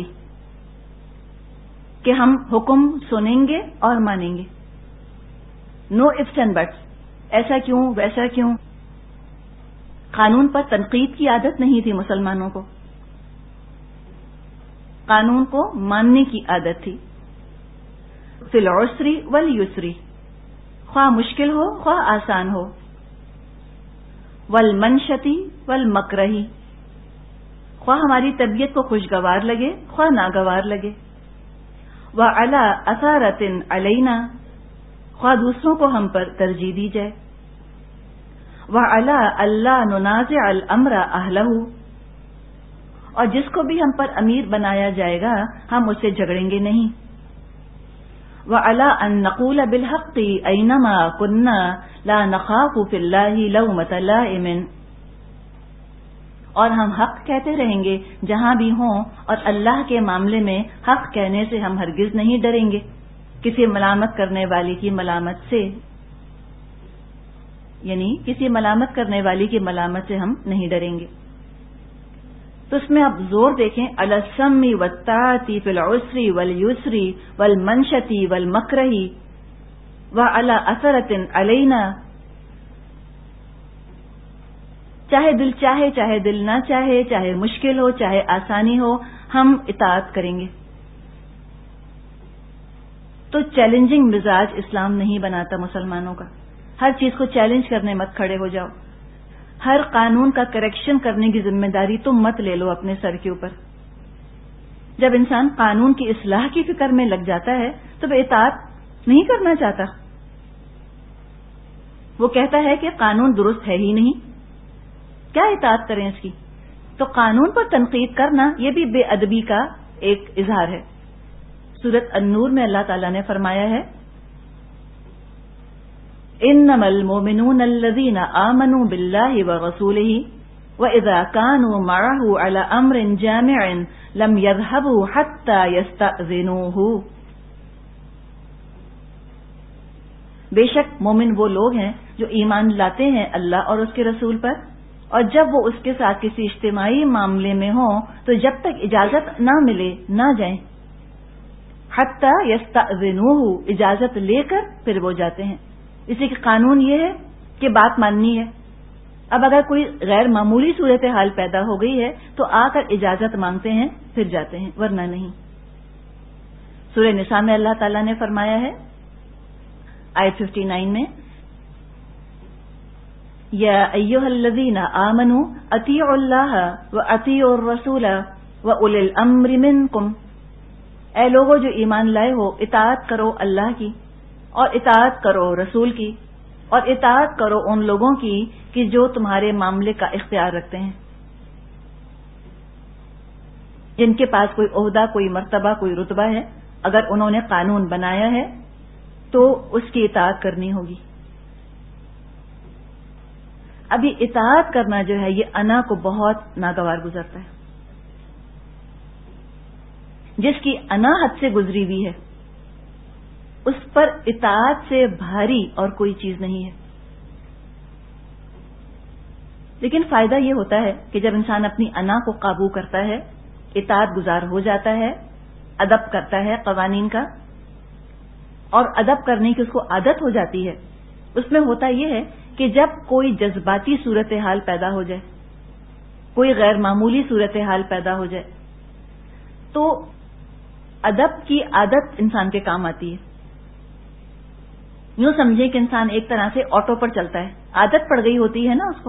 کہ ہم حکم سنیں گے اور مانیں گے. نو ifs اینڈ بٹس, ایسا کیوں ویسا کیوں. قانون پر تنقید کی عادت نہیں تھی مسلمانوں کو. قانون کو ماننے کی عادت تھی. فی العسری والیسری، خواہ مشکل ہو خواہ آسان ہو. والمنشتی والمکرہی، خواہ ہماری طبیعت کو خوشگوار لگے خواہ ناگوار لگے. وعلی اثارۃ علینا، خواہ دوسروں کو ہم پر ترجیح دی جائے. وعلی اللہ ننازع الامر اہلہ، اور جس کو بھی ہم پر امیر بنایا جائے گا ہم اس سے جھگڑیں گے نہیں. وعلی ان نقول بالحق اینما کنا لا نخاف فی اللہ لومۃ لائم، اور ہم حق کہتے رہیں گے جہاں بھی ہوں، اور اللہ کے معاملے میں حق کہنے سے ہم ہرگز نہیں ڈریں گے کسی ملامت کرنے والی کی ملامت سے، یعنی کسی ملامت کرنے والی کی ملامت سے ہم نہیں ڈریں گے. تو اس میں آپ زور دیکھیں، علی السمع والطاعۃ فی العسر والیسر والمنشۃ والمکرہ وعلی اثرۃ علینا، چاہے دل چاہے چاہے دل نہ چاہے، چاہے مشکل ہو چاہے آسانی ہو، ہم اطاعت کریں گے. تو چیلنجنگ مزاج اسلام نہیں بناتا مسلمانوں کا. ہر چیز کو چیلنج کرنے مت کھڑے ہو جاؤ. ہر قانون کا کریکشن کرنے کی ذمہ داری تم مت لے لو اپنے سر کے اوپر. جب انسان قانون کی اصلاح کی فکر میں لگ جاتا ہے تو وہ اطاعت نہیں کرنا چاہتا. وہ کہتا ہے کہ قانون درست ہے ہی نہیں، کیا اطاعت کریں اس کی. تو قانون پر تنقید کرنا یہ بھی بے ادبی کا ایک اظہار ہے. سورۃ النور میں اللہ تعالیٰ نے فرمایا ہے، انما المؤمنون الذین آمنوا باللہ ورسولہ وَإِذَا كَانُوا مَعَهُ عَلَى أَمْرٍ جَامِعٍ لَمْ يَذْهَبُوا حَتَّى يَسْتَأْذِنُوهُ. بے شک مومن وہ لوگ ہیں جو ایمان لاتے ہیں اللہ اور اس کے رسول پر، اور جب وہ اس کے ساتھ کسی اجتماعی معاملے میں ہوں تو جب تک اجازت نہ ملے نہ جائیں. حَتَّى يَسْتَأْذِنُوهُ، اجازت لے کر پھر وہ جاتے ہیں. اسی کا قانون یہ ہے کہ بات ماننی ہے. اب اگر کوئی غیر معمولی صورتحال پیدا ہو گئی ہے تو آ کر اجازت مانگتے ہیں پھر جاتے ہیں، ورنہ نہیں. سورہ نساء میں اللہ تعالیٰ نے فرمایا ہے آیت اناسی میں، یا ایھا الذین آمنوا اطیعوا اللہ واطیعوا الرسول واولی الامر منکم، اے لوگوں جو ایمان لائے ہو اطاعت کرو اللہ کی اور اطاعت کرو رسول کی اور اطاعت کرو ان لوگوں کی کہ جو تمہارے معاملے کا اختیار رکھتے ہیں، جن کے پاس کوئی عہدہ کوئی مرتبہ کوئی رتبہ ہے. اگر انہوں نے قانون بنایا ہے تو اس کی اطاعت کرنی ہوگی. ابھی اطاعت کرنا جو ہے یہ انا کو بہت ناگوار گزرتا ہے. جس کی انا حد سے گزری ہوئی ہے اس پر اطاعت سے بھاری اور کوئی چیز نہیں ہے. لیکن فائدہ یہ ہوتا ہے کہ جب انسان اپنی انا کو قابو کرتا ہے، اطاعت گزار ہو جاتا ہے، ادب کرتا ہے قوانین کا، اور ادب کرنے کی اس کو عادت ہو جاتی ہے. اس میں ہوتا یہ ہے کہ جب کوئی جذباتی صورتحال پیدا ہو جائے، کوئی غیر معمولی صورتحال پیدا ہو جائے، تو ادب کی عادت انسان کے کام آتی ہے. یوں سمجھے کہ انسان ایک طرح سے آٹو پر چلتا ہے، عادت پڑ گئی ہوتی ہے نا اس کو.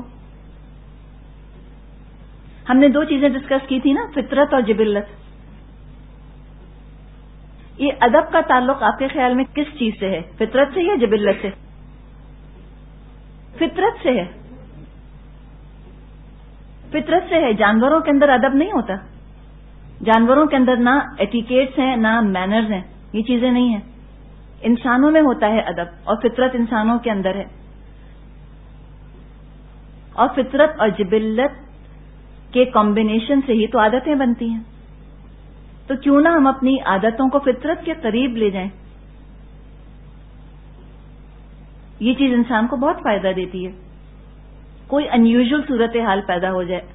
ہم نے دو چیزیں ڈسکس کی تھی نا، فطرت اور جبلت. یہ ادب کا تعلق آپ کے خیال میں کس چیز سے ہے، فطرت سے یا جبلت سے؟ فطرت سے ہے. فطرت سے ہے. جانوروں کے اندر ادب نہیں ہوتا. جانوروں کے اندر نہ ایٹیکیٹس ہیں نہ مینرز ہیں، یہ چیزیں نہیں ہیں. انسانوں میں ہوتا ہے ادب، اور فطرت انسانوں کے اندر ہے. اور فطرت اور جبلت کے کمبینیشن سے ہی تو عادتیں بنتی ہیں. تو کیوں نہ ہم اپنی عادتوں کو فطرت کے قریب لے جائیں. یہ چیز انسان کو بہت فائدہ دیتی ہے. کوئی انیوژل صورتحال پیدا ہو جائے،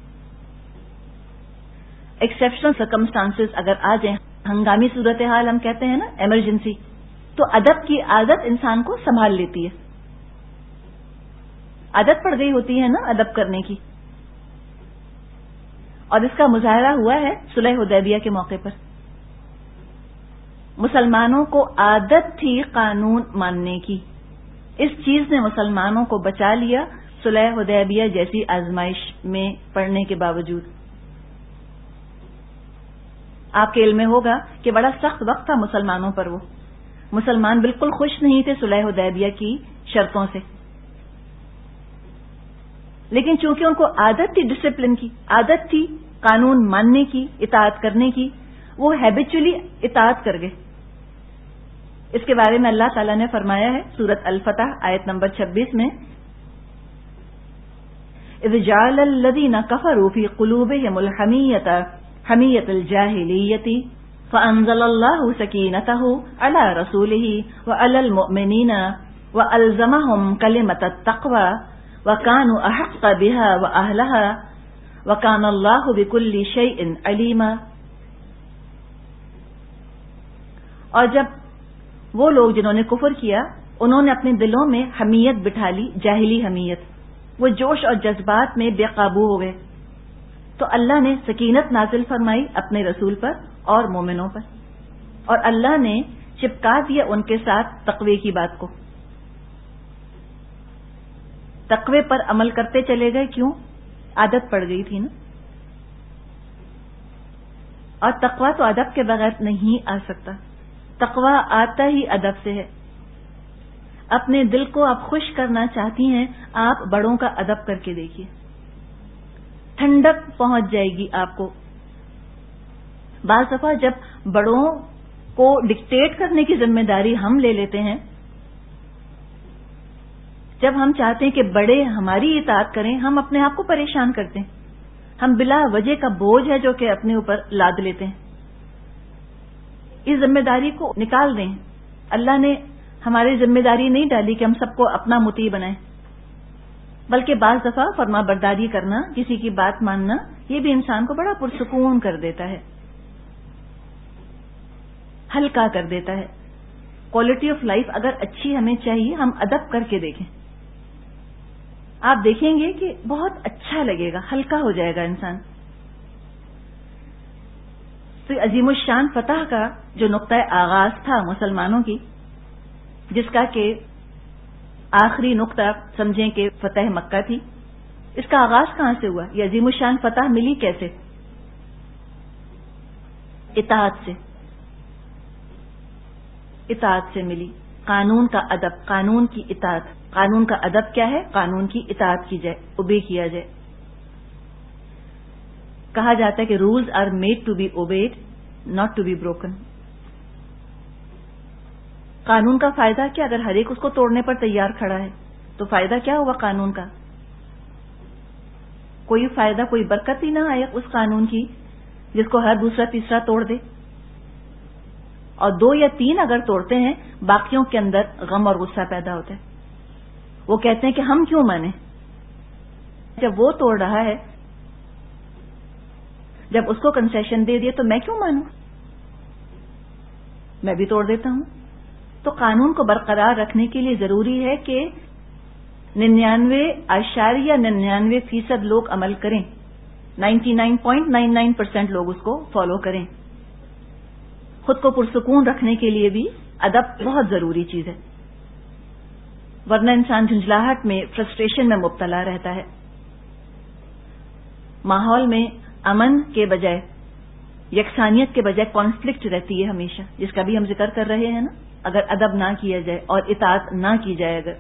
ایکسیپشنل سرکمسٹانسز اگر آ جائیں، ہنگامی صورتحال ہم کہتے ہیں نا، ایمرجنسی، تو ادب کی عادت انسان کو سنبھال لیتی ہے. عادت پڑ گئی ہوتی ہے نا ادب کرنے کی. اور اس کا مظاہرہ ہوا ہے صلح حدیبیہ کے موقع پر. مسلمانوں کو عادت تھی قانون ماننے کی، اس چیز نے مسلمانوں کو بچا لیا صلح حدیبیہ جیسی آزمائش میں پڑنے کے باوجود. آپ کے علم میں ہوگا کہ بڑا سخت وقت تھا مسلمانوں پر. وہ مسلمان بالکل خوش نہیں تھے صلح حدیبیہ کی شرطوں سے، لیکن چونکہ ان کو عادت تھی ڈسپلن کی، عادت تھی قانون ماننے کی، اطاعت کرنے کی، وہ ہیبیچولی اطاعت کر گئے. اس کے بارے میں اللہ تعالیٰ نے فرمایا ہے سورۃ الفتح آیت نمبر چھبیس میں، اذ جعل الذین کفروا فی قلوبہم الحمیۃ حمیۃ الجاہلیۃ فانزل اللہ سکینتہ علی رسولہ وعلی المؤمنین والزمہم کلمۃ التقوی وکانوا احق بها واہلها وکان اللہ بکل شیء علیما. اور جب وہ لوگ جنہوں نے کفر کیا انہوں نے اپنے دلوں میں حمیت بٹھا لی، جاہلی حمیت، وہ جوش اور جذبات میں بے قابو ہو گئے، تو اللہ نے سکینت نازل فرمائی اپنے رسول پر اور مومنوں پر، اور اللہ نے چپکا دیا ان کے ساتھ تقوی کی بات کو. تقوی پر عمل کرتے چلے گئے، کیوں؟ عادت پڑ گئی تھی نا. اور تقوی تو ادب کے بغیر نہیں آ سکتا، تقوی آتا ہی ادب سے ہے. اپنے دل کو آپ خوش کرنا چاہتی ہیں، آپ بڑوں کا ادب کر کے دیکھیے، ٹھنڈک پہنچ جائے گی آپ کو. بعض دفعہ جب بڑوں کو ڈکٹیٹ کرنے کی ذمہ داری ہم لے لیتے ہیں، جب ہم چاہتے ہیں کہ بڑے ہماری اطاعت کریں، ہم اپنے آپ کو پریشان کرتے ہیں. ہم بلا وجہ کا بوجھ ہے جو کہ اپنے اوپر لاد لیتے ہیں. اس ذمہ داری کو نکال دیں. اللہ نے ہماری ذمہ داری نہیں ڈالی کہ ہم سب کو اپنا مطیع بنائیں، بلکہ بعض دفعہ فرما برداری کرنا، کسی کی بات ماننا، یہ بھی انسان کو بڑا پرسکون کر دیتا ہے، ہلکا کر دیتا ہے. کوالٹی آف لائف اگر اچھی ہمیں چاہیے، ہم ادب کر کے دیکھیں، آپ دیکھیں گے کہ بہت اچھا لگے گا، ہلکا ہو جائے گا انسان. تو عظیم الشان فتح کا جو نقطہ آغاز تھا مسلمانوں کی، جس کا کہ آخری نقطہ سمجھیں کہ فتح مکہ تھی، اس کا آغاز کہاں سے ہوا؟ یہ عظیم الشان فتح ملی کیسے؟ اطاعت سے، اطاعت سے ملی. قانون کا ادب، قانون کی اطاعت. قانون کا ادب کیا ہے؟ قانون کی اطاعت کی جائے، اوبے کیا جائے. کہا جاتا ہے کہ rules are made to be obeyed not to be broken. قانون کا فائدہ کیا؟ اگر ہر ایک اس کو توڑنے پر تیار کھڑا ہے تو فائدہ کیا ہوا قانون کا؟ کوئی فائدہ، کوئی برکت ہی نہ آئے اس قانون کی جس کو ہر دوسرا تیسرا توڑ دے. اور دو یا تین اگر توڑتے ہیں، باقیوں کے اندر غم اور غصہ پیدا ہوتا ہے. وہ کہتے ہیں کہ ہم کیوں مانیں؟ جب وہ توڑ رہا ہے، جب اس کو کنسیشن دے دیے تو میں کیوں مانوں؟ میں بھی توڑ دیتا ہوں. تو قانون کو برقرار رکھنے کے لیے ضروری ہے کہ ننانوے اشاریہ ننانوے فیصد لوگ عمل کریں، ninety nine point nine nine percent لوگ اس کو فالو کریں. خود کو پرسکون رکھنے کے لیے بھی ادب بہت ضروری چیز ہے، ورنہ انسان جھنجھلاہٹ میں، فرسٹریشن میں مبتلا رہتا ہے. ماحول میں امن کے بجائے، یکسانیت کے بجائے کانفلکٹ رہتی ہے ہمیشہ، جس کا بھی ہم ذکر کر رہے ہیں نا. اگر ادب نہ کیا جائے اور اطاعت نہ کی جائے، اگر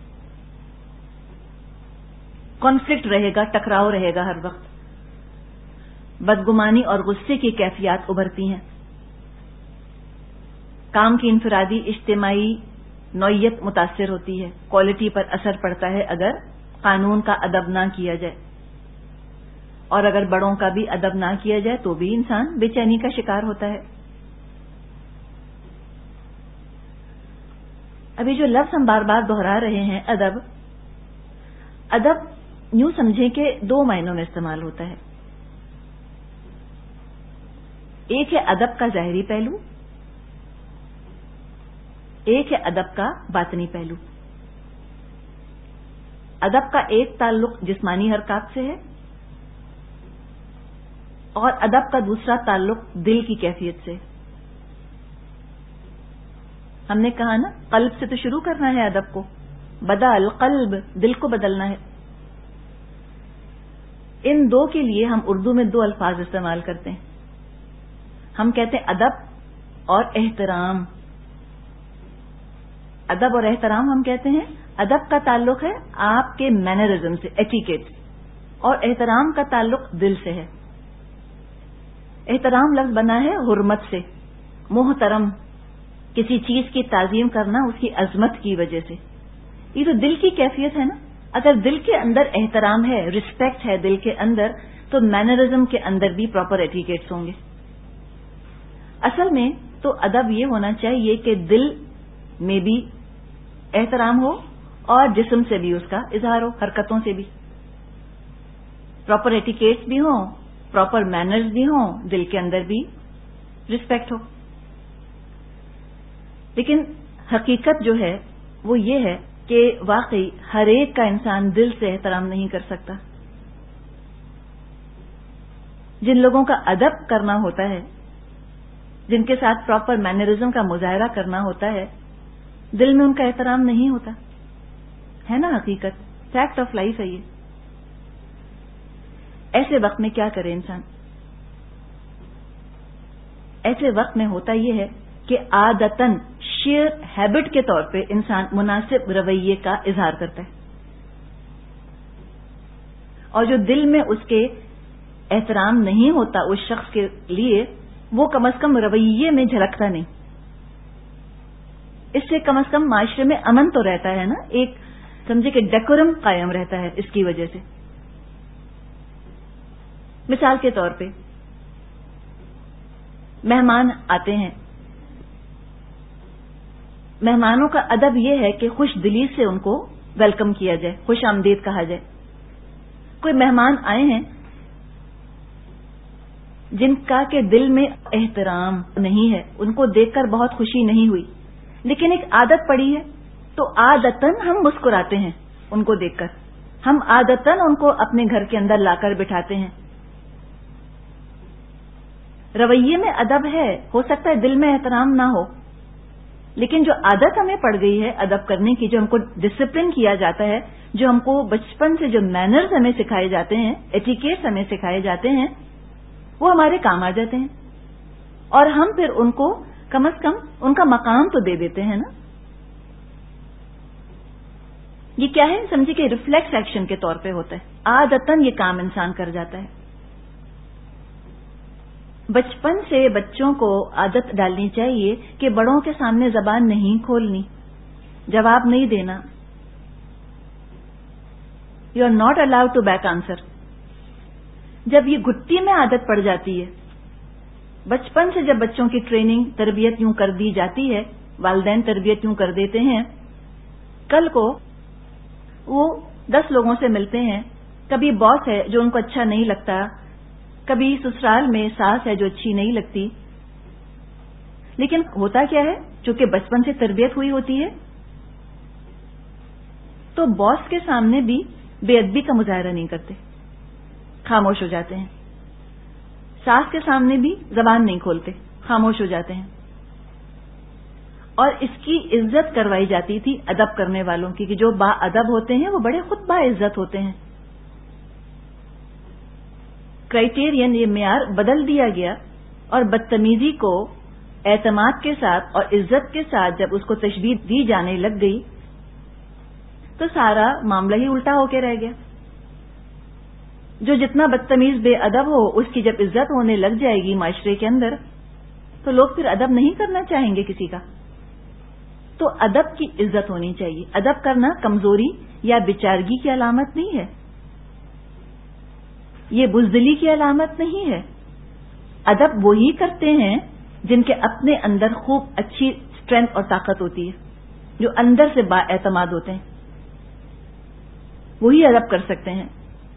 کانفلکٹ رہے گا، ٹکراؤ رہے گا ہر وقت، بدگمانی اور غصے کی کیفیات ابھرتی ہیں. کام کی انفرادی اجتماعی نوعیت متاثر ہوتی ہے، کوالٹی پر اثر پڑتا ہے اگر قانون کا ادب نہ کیا جائے. اور اگر بڑوں کا بھی ادب نہ کیا جائے تو بھی انسان بے چینی کا شکار ہوتا ہے. ابھی جو لفظ ہم بار بار دہرا رہے ہیں، ادب، ادب یوں سمجھیں کہ دو معنوں میں استعمال ہوتا ہے. ایک ہے ادب کا ظاہری پہلو، ایک ہے ادب کا باطنی پہلو. ادب کا ایک تعلق جسمانی حرکات سے ہے اور ادب کا دوسرا تعلق دل کی کیفیت سے. ہم نے کہا نا قلب سے تو شروع کرنا ہے ادب کو. بدا القلب، دل کو بدلنا ہے. ان دو کے لیے ہم اردو میں دو الفاظ استعمال کرتے ہیں. ہم کہتے ہیں ادب اور احترام. ادب اور احترام ہم کہتے ہیں. ادب کا تعلق ہے آپ کے مینرزم سے، ایٹیکیٹ، اور احترام کا تعلق دل سے ہے. احترام لفظ بنا ہے حرمت سے. محترم، کسی چیز کی تعظیم کرنا اس کی عظمت کی وجہ سے. یہ تو دل کی کیفیت ہے نا. اگر دل کے اندر احترام ہے، رسپیکٹ ہے دل کے اندر، تو مینرزم کے اندر بھی پراپر ایٹیکیٹس ہوں گے. اصل میں تو ادب یہ ہونا چاہیے کہ دل میں بھی احترام ہو اور جسم سے بھی اس کا اظہار ہو، حرکتوں سے بھی. پراپر ایٹیکیٹس بھی ہوں، پراپر مینرز بھی ہوں، دل کے اندر بھی رسپیکٹ ہو. لیکن حقیقت جو ہے وہ یہ ہے کہ واقعی ہر ایک کا انسان دل سے احترام نہیں کر سکتا. جن لوگوں کا ادب کرنا ہوتا ہے، جن کے ساتھ پراپر مینرزم کا مظاہرہ کرنا ہوتا ہے، دل میں ان کا احترام نہیں ہوتا ہے نا. حقیقت، فیکٹ آف لائف ہے یہ. ایسے وقت میں کیا کرے انسان؟ ایسے وقت میں ہوتا یہ ہے کہ عادتاً شیئر ہیبٹ کے طور پہ انسان مناسب رویے کا اظہار کرتا ہے، اور جو دل میں اس کے احترام نہیں ہوتا اس شخص کے لیے، وہ کم از کم رویے میں جھلکتا نہیں. اس سے کم از کم معاشرے میں امن تو رہتا ہے نا، ایک سمجھے کہ ڈیکورم قائم رہتا ہے اس کی وجہ سے. مثال کے طور پہ مہمان آتے ہیں. مہمانوں کا ادب یہ ہے کہ خوش دلی سے ان کو ویلکم کیا جائے، خوش آمدید کہا جائے. کوئی مہمان آئے ہیں جن کا کہ دل میں احترام نہیں ہے، ان کو دیکھ کر بہت خوشی نہیں ہوئی، لیکن ایک عادت پڑی ہے، تو عادتاً ہم مسکراتے ہیں ان کو دیکھ کر. ہم عادتاً ان کو اپنے گھر کے اندر لا کر بٹھاتے ہیں. رویے میں ادب ہے، ہو سکتا ہے دل میں احترام نہ ہو، لیکن جو عادت ہمیں پڑ گئی ہے ادب کرنے کی، جو ہم کو ڈسپلن کیا جاتا ہے، جو ہم کو بچپن سے جو مینرز ہمیں سکھائے جاتے ہیں، ایٹیکیٹس ہمیں سکھائے جاتے ہیں، وہ ہمارے کام آ جاتے ہیں، اور ہم پھر ان کو کم از کم ان کا مقام تو دے دیتے ہیں نا. یہ کیا ہے؟ سمجھے کہ ریفلیکس ایکشن کے طور پہ ہوتا ہے. عادتاً یہ کام انسان کر جاتا ہے. بچپن سے بچوں کو عادت ڈالنی چاہیے کہ بڑوں کے سامنے زبان نہیں کھولنی، جواب نہیں دینا. You are not allowed to back answer. جب یہ گھٹی میں عادت پڑ جاتی ہے، بچپن سے جب بچوں کی ٹریننگ، تربیت یوں کر دی جاتی ہے، والدین تربیت یوں کر دیتے ہیں، کل کو وہ دس لوگوں سے ملتے ہیں، کبھی باس ہے جو ان کو اچھا نہیں لگتا، کبھی سسرال میں ساس ہے جو اچھی نہیں لگتی، لیکن ہوتا کیا ہے؟ چونکہ بچپن سے تربیت ہوئی ہوتی ہے تو باس کے سامنے بھی بے ادبی کا مظاہرہ نہیں کرتے، خاموش ہو جاتے ہیں. ساس کے سامنے بھی زبان نہیں کھولتے، خاموش ہو جاتے ہیں. اور اس کی عزت کروائی جاتی تھی ادب کرنے والوں کی، کہ جو با ادب ہوتے ہیں وہ بڑے خود با عزت ہوتے ہیں. کرائیٹیرین، یہ معیار بدل دیا گیا، اور بدتمیزی کو اعتماد کے ساتھ اور عزت کے ساتھ جب اس کو تشبیہ دی جانے لگ گئی تو سارا معاملہ ہی الٹا ہو کے رہ گیا. جو جتنا بدتمیز بے ادب ہو، اس کی جب عزت ہونے لگ جائے گی معاشرے کے اندر، تو لوگ پھر ادب نہیں کرنا چاہیں گے کسی کا. تو ادب کی عزت ہونی چاہیے. ادب کرنا کمزوری یا بیچارگی کی علامت نہیں ہے، یہ بزدلی کی علامت نہیں ہے. ادب وہی کرتے ہیں جن کے اپنے اندر خوب اچھی اسٹرینتھ اور طاقت ہوتی ہے، جو اندر سے با اعتماد ہوتے ہیں، وہی ادب کر سکتے ہیں.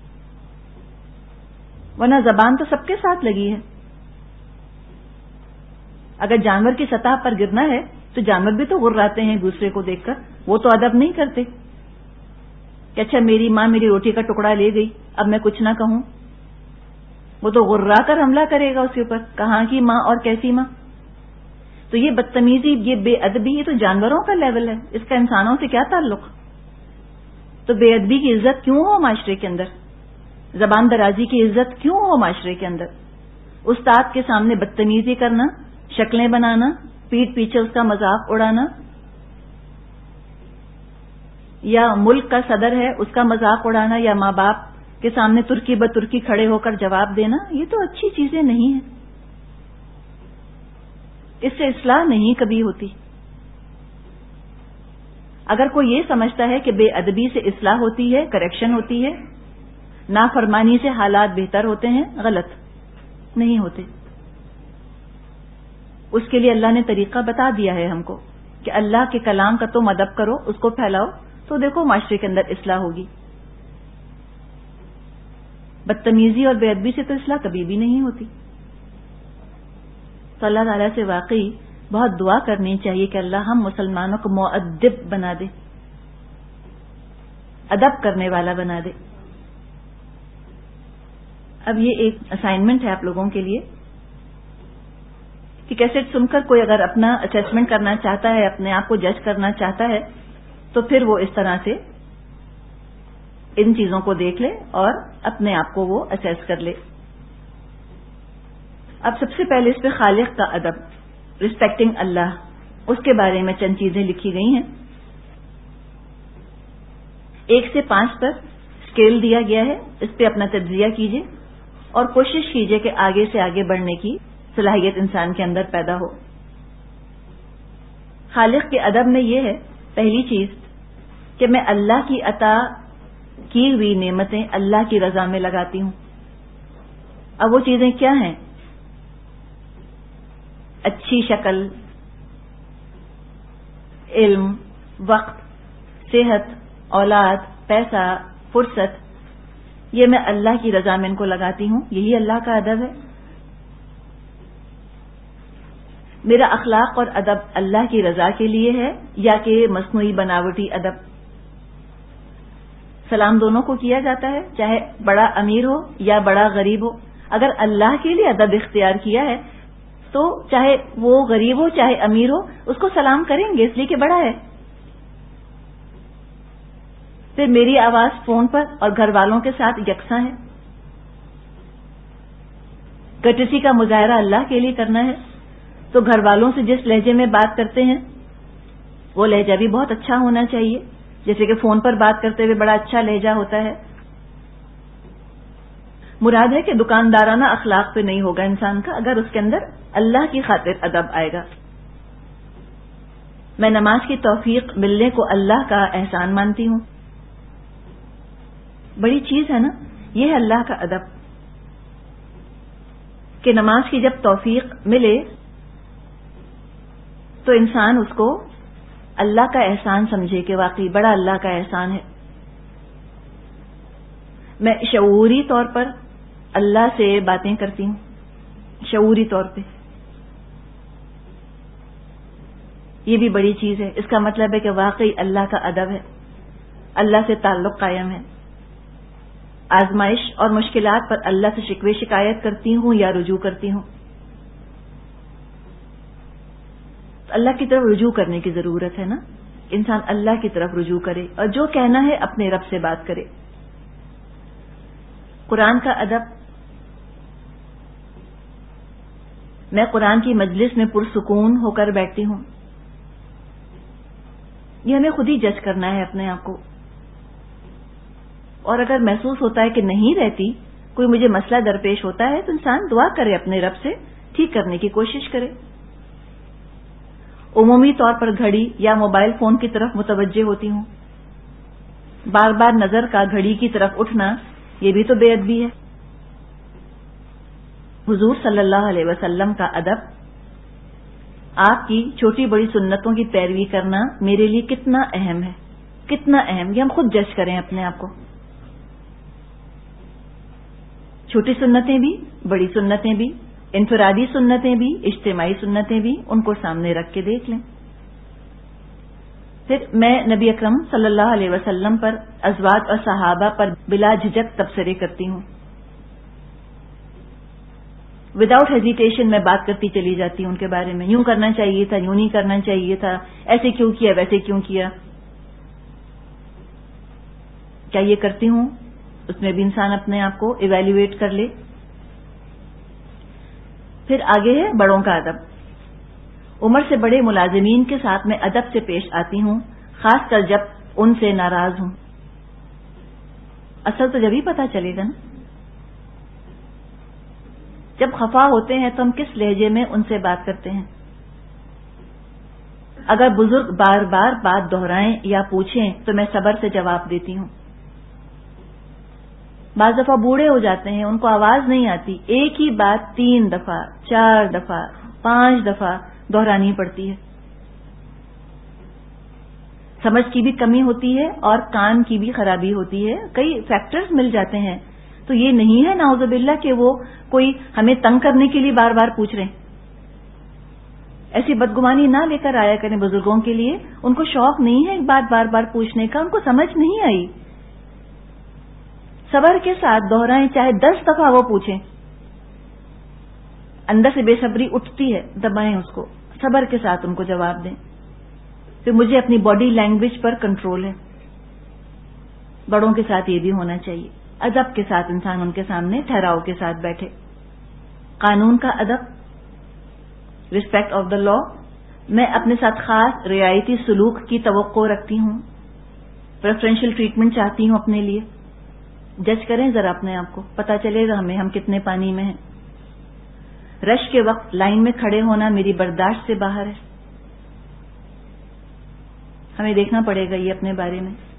ورنہ زبان تو سب کے ساتھ لگی ہے. اگر جانور کی سطح پر گرنا ہے تو جانور بھی تو غراتے ہیں دوسرے کو دیکھ کر، وہ تو ادب نہیں کرتے کہ اچھا میری ماں میری روٹی کا ٹکڑا لے گئی، اب میں کچھ نہ کہوں. وہ تو غرا کر حملہ کرے گا اس کے اوپر، کہاں کی ماں اور کیسی ماں. تو یہ بدتمیزی، یہ بے ادبی، یہ تو جانوروں کا لیول ہے، اس کا انسانوں سے کیا تعلق؟ تو بے ادبی کی عزت کیوں ہو معاشرے کے اندر؟ زبان درازی کی عزت کیوں ہو معاشرے کے اندر؟ استاد کے سامنے بدتمیزی کرنا، شکلیں بنانا، پیٹ پیچھے اس کا مذاق اڑانا، یا ملک کا صدر ہے اس کا مذاق اڑانا، یا ماں باپ کے سامنے ترکی بترکی کھڑے ہو کر جواب دینا، یہ تو اچھی چیزیں نہیں ہیں. اس سے اصلاح نہیں کبھی ہوتی. اگر کوئی یہ سمجھتا ہے کہ بے ادبی سے اصلاح ہوتی ہے، کریکشن ہوتی ہے، نافرمانی سے حالات بہتر ہوتے ہیں، غلط. نہیں ہوتے. اس کے لیے اللہ نے طریقہ بتا دیا ہے ہم کو کہ اللہ کے کلام کا تم ادب کرو، اس کو پھیلاؤ، تو دیکھو معاشرے کے اندر اصلاح ہوگی. بدتمیزی اور بے ادبی سے تو اصلاح کبھی بھی نہیں ہوتی. تو اللہ تعالیٰ سے واقعی بہت دعا کرنی چاہیے کہ اللہ ہم مسلمانوں کو مؤدب بنا دے، ادب کرنے والا بنا دے. اب یہ ایک اسائنمنٹ ہے آپ لوگوں کے لیے کہ کیسٹ سن کر کوئی اگر اپنا اسیسمنٹ کرنا چاہتا ہے، اپنے آپ کو جج کرنا چاہتا ہے، تو پھر وہ اس طرح سے ان چیزوں کو دیکھ لے اور اپنے آپ کو وہ اسیس کر لے. اب سب سے پہلے اس پہ خالق کا ادب، ریسپیکٹنگ اللہ، اس کے بارے میں چند چیزیں لکھی گئی ہیں. ایک سے پانچ تک اسکیل دیا گیا ہے، اس پہ اپنا تجزیہ کیجیے اور کوشش کیجیے کہ آگے سے آگے بڑھنے کی صلاحیت انسان کے اندر پیدا ہو. خالق کے ادب میں یہ ہے، پہلی چیز کہ میں اللہ کی عطا کی ہوئی نعمتیں اللہ کی رضا میں لگاتی ہوں. اب وہ چیزیں کیا ہیں؟ اچھی شکل، علم، وقت، صحت، اولاد، پیسہ، فرصت، یہ میں اللہ کی رضا میں ان کو لگاتی ہوں. یہی اللہ کا ادب ہے. میرا اخلاق اور ادب اللہ کی رضا کے لیے ہے یا کہ مصنوعی بناوٹی ادب؟ سلام دونوں کو کیا جاتا ہے، چاہے بڑا امیر ہو یا بڑا غریب ہو. اگر اللہ کے لیے ادب اختیار کیا ہے تو چاہے وہ غریب ہو چاہے امیر ہو اس کو سلام کریں گے، اس لیے کہ بڑا ہے. پھر میری آواز فون پر اور گھر والوں کے ساتھ یکساں ہے. کٹسی کا مظاہرہ اللہ کے لیے کرنا ہے تو گھر والوں سے جس لہجے میں بات کرتے ہیں وہ لہجہ بھی بہت اچھا ہونا چاہیے، جیسے کہ فون پر بات کرتے ہوئے بڑا اچھا لہجہ ہوتا ہے. مراد ہے کہ دکاندارانہ اخلاق پہ نہیں ہوگا انسان کا اگر اس کے اندر اللہ کی خاطر ادب آئے گا. میں نماز کی توفیق ملنے کو اللہ کا احسان مانتی ہوں. بڑی چیز ہے نا، یہ ہے اللہ کا ادب کہ نماز کی جب توفیق ملے تو انسان اس کو اللہ کا احسان سمجھے کہ واقعی بڑا اللہ کا احسان ہے. میں شعوری طور پر اللہ سے باتیں کرتی ہوں، شعوری طور پہ. یہ بھی بڑی چیز ہے. اس کا مطلب ہے کہ واقعی اللہ کا ادب ہے، اللہ سے تعلق قائم ہے. آزمائش اور مشکلات پر اللہ سے شکوے شکایت کرتی ہوں یا رجوع کرتی ہوں. اللہ کی طرف رجوع کرنے کی ضرورت ہے نا. انسان اللہ کی طرف رجوع کرے اور جو کہنا ہے اپنے رب سے بات کرے. قرآن کا ادب، میں قرآن کی مجلس میں پرسکون ہو کر بیٹھتی ہوں. یہ ہمیں خود ہی جج کرنا ہے اپنے آپ کو. اور اگر محسوس ہوتا ہے کہ نہیں رہتی، کوئی مجھے مسئلہ درپیش ہوتا ہے تو انسان دعا کرے اپنے رب سے، ٹھیک کرنے کی کوشش کرے. عمومی طور پر گھڑی یا موبائل فون کی طرف متوجہ ہوتی ہوں. بار بار نظر کا گھڑی کی طرف اٹھنا یہ بھی تو بے ادبی ہے. حضور صلی اللہ علیہ وسلم کا ادب، آپ کی چھوٹی بڑی سنتوں کی پیروی کرنا میرے لیے کتنا اہم ہے، کتنا اہم. یہ ہم خود جج کریں اپنے آپ کو. چھوٹی سنتیں بھی، بڑی سنتیں بھی، انفرادی سنتیں بھی، اجتماعی سنتیں بھی، ان کو سامنے رکھ کے دیکھ لیں. پھر میں نبی اکرم صلی اللہ علیہ وسلم پر، ازواج اور صحابہ پر بلا جھجک تبصرے کرتی ہوں. وداؤٹ ہیزیٹیشن میں بات کرتی چلی جاتی ہوں ان کے بارے میں، یوں کرنا چاہیے تھا، یوں نہیں کرنا چاہیے تھا، ایسے کیوں کیا، ویسے کیوں کیا. کیا یہ کرتی ہوں؟ اس میں بھی انسان اپنے آپ کو ایویلیویٹ کر لے. پھر آگے ہے بڑوں کا ادب. عمر سے بڑے ملازمین کے ساتھ میں ادب سے پیش آتی ہوں، خاص کر جب ان سے ناراض ہوں. اصل تو جب ہی پتا چلے گا نا، جب خفا ہوتے ہیں تو ہم کس لہجے میں ان سے بات کرتے ہیں. اگر بزرگ بار بار بات دہرائیں یا پوچھیں تو میں صبر سے جواب دیتی ہوں. بعض دفعہ بوڑھے ہو جاتے ہیں، ان کو آواز نہیں آتی، ایک ہی بات تین دفعہ، چار دفعہ، پانچ دفعہ دہرانی پڑتی ہے. سمجھ کی بھی کمی ہوتی ہے اور کان کی بھی خرابی ہوتی ہے، کئی فیکٹرز مل جاتے ہیں. تو یہ نہیں ہے نعوذ باللہ کہ وہ کوئی ہمیں تنگ کرنے کے لیے بار بار پوچھ رہے ہیں. ایسی بدگمانی نہ لے کر آیا کریں بزرگوں کے لیے، ان کو شوق نہیں ہے بات بار بار پوچھنے کا، ان کو سمجھ نہیں آئی. صبر کے ساتھ دہرائیں، چاہے دس دفعہ وہ پوچھیں. اندر سے بے صبری اٹھتی ہے، دبائیں اس کو، صبر کے ساتھ ان کو جواب دیں. پھر مجھے اپنی باڈی لینگویج پر کنٹرول ہے. بڑوں کے ساتھ یہ بھی ہونا چاہیے، ادب کے ساتھ انسان ان کے سامنے ٹھہراؤ کے ساتھ بیٹھے. قانون کا ادب، ریسپیکٹ آف دا لا. میں اپنے ساتھ خاص رعایتی سلوک کی توقع رکھتی ہوں، پریفرینشیل ٹریٹمنٹ چاہتی ہوں اپنے لیے. جج کریں ذرا اپنے آپ کو، پتا چلے گا ہمیں ہم کتنے پانی میں ہیں. رش کے وقت لائن میں کھڑے ہونا میری برداشت سے باہر ہے. ہمیں دیکھنا پڑے گا یہ اپنے بارے میں.